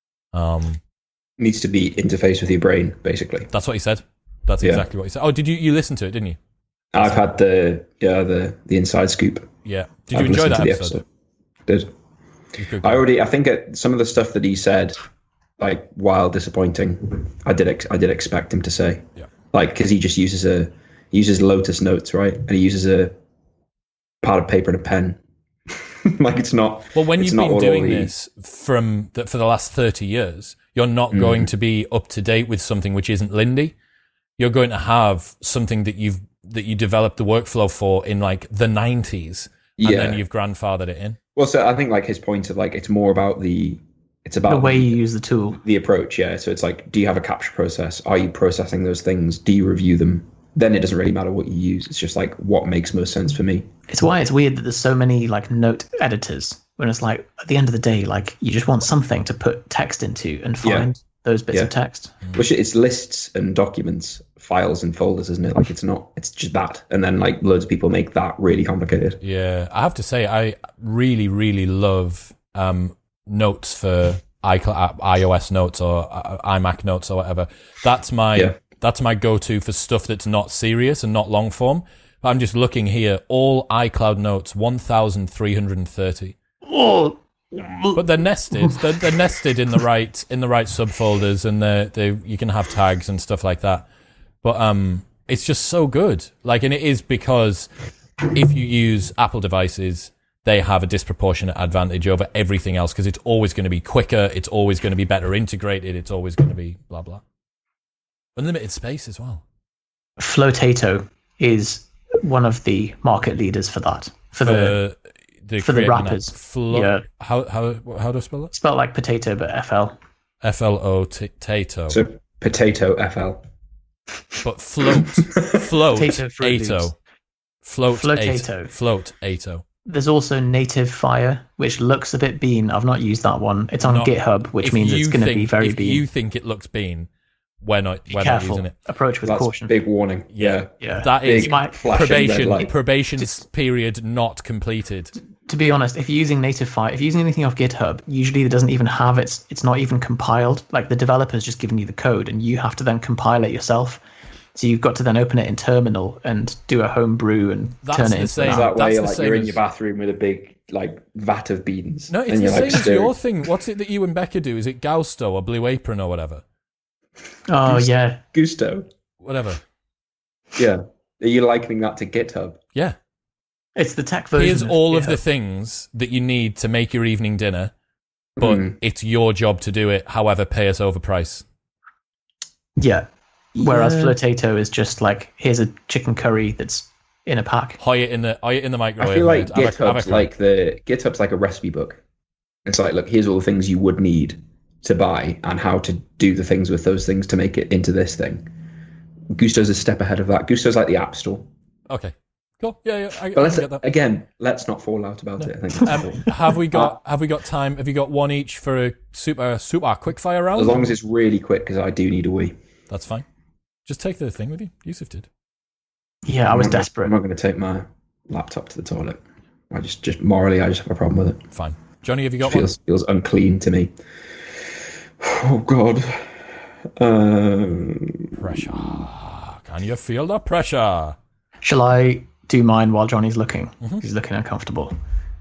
Needs to be interfaced with your brain, basically. That's what he said. That's exactly what he said. Oh, did you listen to it, didn't you? I've had the inside scoop. Yeah. Did you enjoy that episode? Did. I think some of the stuff that he said, like, while disappointing, I did expect him to say. Yeah. Like, because he just uses Lotus Notes, right? And he uses a pad of paper and a pen. Like, it's not. Well, when you've been doing this for the last 30 years, you're not going to be up to date with something which isn't Lindy. You're going to have something that you developed the workflow for in like the 90s, and then you've grandfathered it in. Well, so I think like his point of like it's more about the way you use the tool, the approach. Yeah. So it's like, do you have a capture process? Are you processing those things? Do you review them? Then it doesn't really matter what you use. It's just like what makes most sense for me. It's why it's weird that there's so many like note editors when it's like at the end of the day, like you just want something to put text into and find those bits of text. Which it's lists and documents, files and folders, isn't it? Like it's just that. And then like loads of people make that really complicated. Yeah. I have to say, I really, really love notes for iOS notes or iMac notes or whatever. That's my go-to for stuff that's not serious and not long form. But I'm just looking here, all iCloud notes, 1,330. Oh. But they're nested. They're nested in the right subfolders, and you can have tags and stuff like that. But it's just so good. Like, and it is because if you use Apple devices, they have a disproportionate advantage over everything else because it's always going to be quicker. It's always going to be better integrated. It's always going to be blah blah. Unlimited space as well. Flotato is one of the market leaders for that. For the wrappers. How do I spell it? Spelled like potato, but FL. FLO-tato. So potato FL. But Float-ato. There's also Native Fire, which looks a bit bean. I've not used that one. It's on GitHub, which means it's going to be very bean. If you think it looks bean, we're not using it. Approach with caution. Big warning. Yeah. That is probation period not completed. To be honest, if you're using Native Fire, if you're using anything off GitHub, usually it doesn't even have it's not even compiled. Like the developer's just giving you the code and you have to then compile it yourself. So you've got to then open it in Terminal and do a homebrew and turn it into an that way you're in your bathroom with a big like vat of beans. No, it's the same as your thing. What's it that you and Becca do? Is it Gausto or Blue Apron or whatever? Oh, yeah. Gusto. Whatever. Yeah. Are you likening that to GitHub? Yeah. It's the tech version. Here's all of the things that you need to make your evening dinner, but it's your job to do it, however, pay us overprice. Yeah. Whereas Flirtato is just like, here's a chicken curry that's in a pack. Hoy it in the microwave. I feel like mate. GitHub's like a recipe book. It's like, look, here's all the things you would need to buy and how to do the things with those things to make it into this thing. Gusto's a step ahead of that. Gusto's like the App Store. Okay. Cool. Yeah. Let's not fall out about it. I think have we got time? Have you got one each for a super quick fire round? As long as it's really quick, because I do need a wee. That's fine. Just take the thing with you. Yusuf did. Yeah, I was desperate. I'm not going to take my laptop to the toilet. I just morally, I just have a problem with it. Fine. Johnny, have you got one? Feels unclean to me. Oh God. Pressure. Can you feel the pressure? Shall I do mine while Johnny's looking? Mm-hmm. He's looking uncomfortable.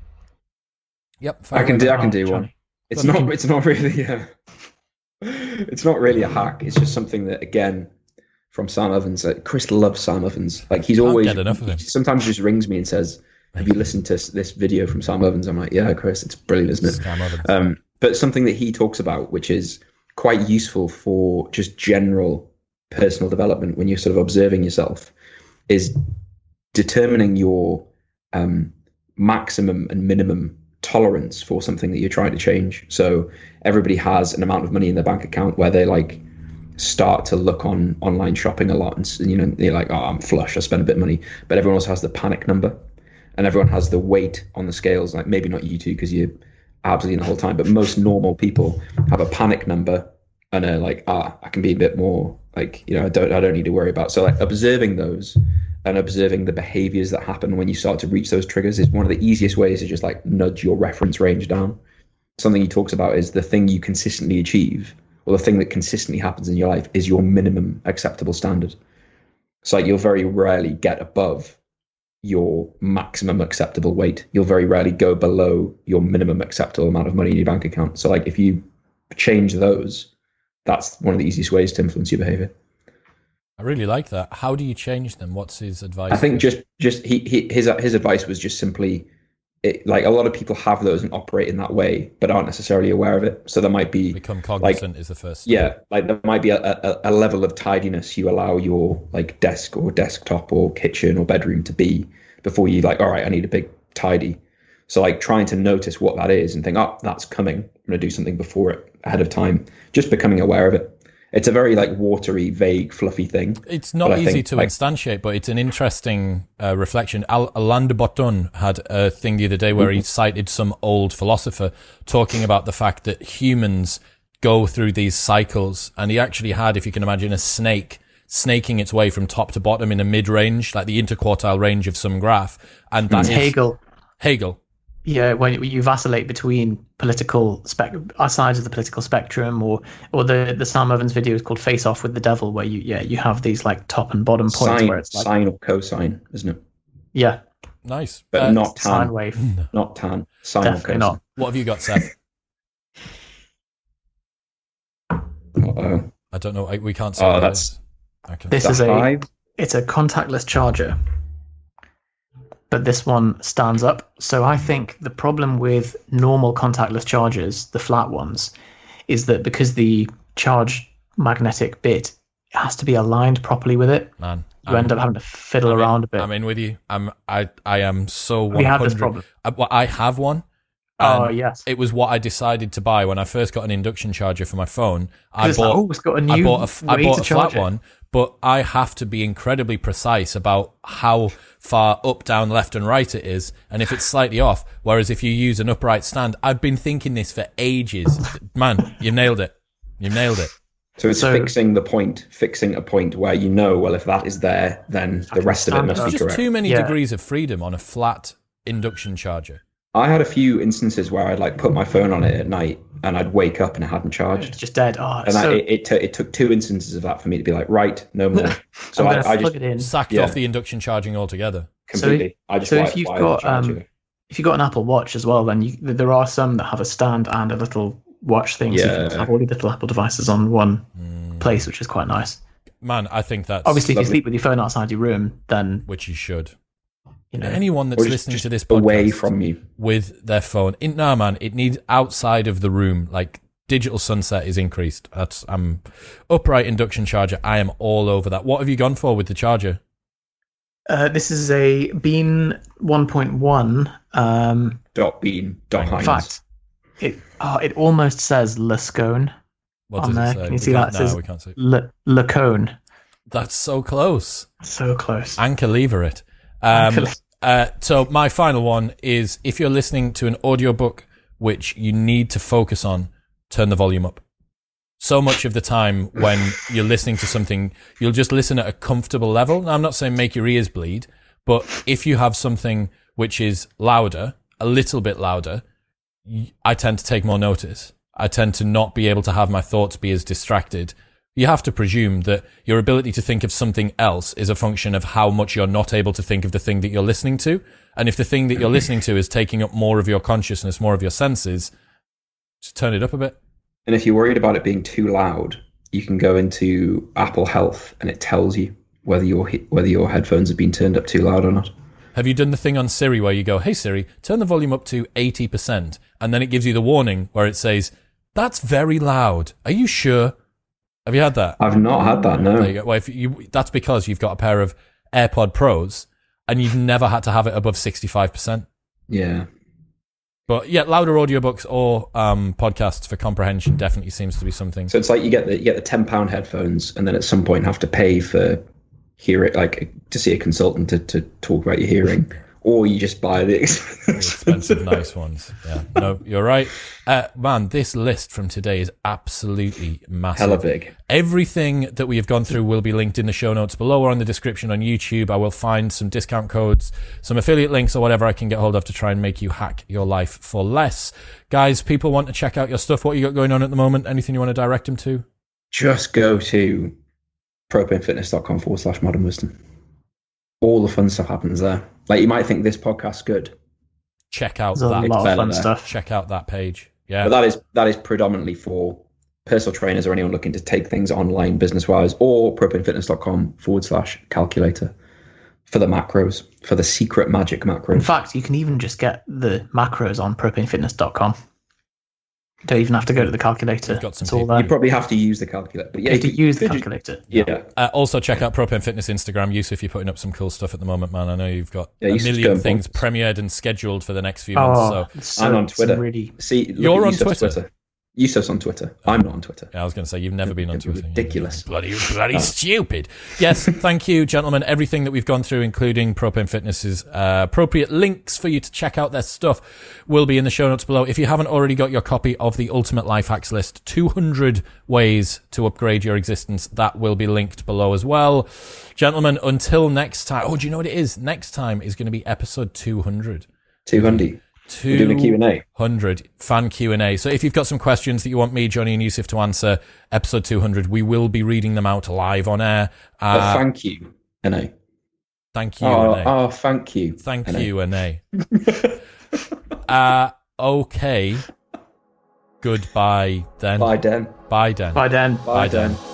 Yep. I can do one. It's not really it's not really a hack. It's just something that, again, from Sam Ovens. Chris loves Sam Ovens. Like, he's always get enough of him. Sometimes he just rings me and says, "Have you listened to this video from Sam Ovens?" I'm like, "Yeah, Chris, it's brilliant, isn't it?" Sam Ovens. But something that he talks about, which is quite useful for just general personal development when you're sort of observing yourself, is determining your maximum and minimum tolerance for something that you're trying to change. So everybody has an amount of money in their bank account where they like start to look on online shopping a lot, and they're like, "Oh, I'm flush, I spend a bit of money." But everyone else has the panic number, and everyone has the weight on the scales. Like, maybe not you two because you're absolutely in the whole time, but most normal people have a panic number and are like, I can be a bit more like, I don't need to worry about. So like observing those and observing the behaviors that happen when you start to reach those triggers is one of the easiest ways to just like nudge your reference range down. Something he talks about is the thing you consistently achieve, or the thing that consistently happens in your life, is your minimum acceptable standard. So like, you'll very rarely get above your maximum acceptable weight. You'll very rarely go below your minimum acceptable amount of money in your bank account. So like, if you change those, that's one of the easiest ways to influence your behavior. I really like that. How do you change them? What's his advice? I think his advice was just simply, like, a lot of people have those and operate in that way, but aren't necessarily aware of it. So there might be become cognizant is the first step. Yeah, like there might be a level of tidiness you allow your like desk or desktop or kitchen or bedroom to be before you like, all right, I need a big tidy. So like trying to notice what that is and think, oh, that's coming. I'm going to do something before it ahead of time. Just becoming aware of it. It's a very like watery, vague, fluffy thing. It's not easy to instantiate, but it's an interesting reflection. Alain de Botton had a thing the other day where he cited some old philosopher talking about the fact that humans go through these cycles. And he actually had, if you can imagine, a snake snaking its way from top to bottom in a mid-range, like the interquartile range of some graph. And that is Hegel. Yeah, when you vacillate between political sides of the political spectrum, or the Sam Ovens video is called "Face Off with the Devil," where you have these like top and bottom points where it's like sine or cosine, isn't it? Yeah, nice, but not tan. Sine wave, not tan. Sine definitely or cosine. not. What have you got, Seth? Uh-oh. I don't know. We can't see. This is it's a contactless charger. But this one stands up. So I think the problem with normal contactless chargers, the flat ones, is that because the charge magnetic bit has to be aligned properly with it, man, you end up having to fiddle around a bit. I'm in with you. I am so 100. We have this problem. I have one. Oh, yes. It was what I decided to buy when I first got an induction charger for my phone. I bought a flat one, but I have to be incredibly precise about how far up, down, left and right it is, and if it's slightly off. Whereas if you use an upright stand, I've been thinking this for ages. Man, you nailed it. So it's fixing a point where well, if that is there, then the rest of it must be correct. There's just too many degrees of freedom on a flat induction charger. I had a few instances where I'd like put my phone on it at night and I'd wake up and it hadn't charged. It's just dead. It took 2 instances of that for me to be like, right, no more. So I just sacked off the induction charging altogether. Completely. If you've got an Apple Watch as well, then there are some that have a stand and a little watch thing. So you can have all the little Apple devices on one place, which is quite nice. Man, I think that's obviously if you sleep with your phone outside your room, then which you should. Anyone that's listening to this podcast away from you with their phone, it needs outside of the room, like digital sunset is increased. I'm upright induction charger. I am all over that. What have you gone for with the charger? This is a Bean 1.1. Bean. In fact, it almost says Lascone on there. Can you see that? It says we can't see. Lacone. That's so close. So close. Anchor lever it. So my final one is, if you're listening to an audiobook which you need to focus on, turn the volume up. So much of the time when you're listening to something, you'll just listen at a comfortable level. Now, I'm not saying make your ears bleed, but if you have something which is louder, a little bit louder, I tend to take more notice. I tend to not be able to have my thoughts be as distracted. You have to presume that your ability to think of something else is a function of how much you're not able to think of the thing that you're listening to. And if the thing that you're listening to is taking up more of your consciousness, more of your senses, just turn it up a bit. And if you're worried about it being too loud, you can go into Apple Health and it tells you whether your headphones have been turned up too loud or not. Have you done the thing on Siri where you go, hey Siri, turn the volume up to 80%, and then it gives you the warning where it says, that's very loud. Are you sure? Have you had that? I've not had that, no. There you go. Well, that's because you've got a pair of AirPod Pros and you've never had to have it above 65%. Yeah. But yeah, louder audiobooks or podcasts for comprehension definitely seems to be something. So it's like you get the £10 headphones, and then at some point have to pay for hearing, like to see a consultant to talk about your hearing, or you just buy the expensive nice ones. Yeah, no, you're right. Man, this list from today is absolutely massive. Hella big. Everything that we have gone through will be linked in the show notes below or in the description on YouTube. I will find some discount codes, some affiliate links or whatever I can get hold of to try and make you hack your life for less. Guys, people want to check out your stuff. What you got going on at the moment? Anything you want to direct them to? Just go to propanefitness.com/modern wisdom. All the fun stuff happens there. Like, you might think this podcast's good. Check out There's that. a lot of fun stuff. Check out that page. Yeah. But that is predominantly for personal trainers or anyone looking to take things online business-wise, or propanefitness.com/calculator for the macros, for the secret magic macros. In fact, you can even just get the macros on propanefitness.com. You don't even have to go to the calculator. It's all there. You probably have to use the calculator. But yeah, you have to use the calculator. Yeah. Also, check out Propane Fitness Instagram. Yusuf, you're putting up some cool stuff at the moment, man. I know you've got a million things premiered and scheduled for the next few months. So I'm on Twitter. You're on Twitter. Yusuf's on Twitter. I'm not on Twitter. Yeah, I was going to say, you've never been on Twitter. Ridiculous. Bloody stupid. Yes, thank you, gentlemen. Everything that we've gone through, including Propane Fitness's appropriate links for you to check out their stuff, will be in the show notes below. If you haven't already got your copy of the Ultimate Life Hacks List, 200 ways to upgrade your existence, that will be linked below as well. Gentlemen, until next time. Oh, do you know what it is? Next time is going to be episode 200. 200. We're doing a Q&A. 100 fan Q&A. So if you've got some questions that you want me, Johnny, and Yusuf to answer, episode 200, we will be reading them out live on air. Thank you, N.A. Thank you, N.A. Oh, thank you. Thank you, N.A. Okay. Goodbye, then. Bye, Den. Bye, Den. Bye, Den. Bye, Den.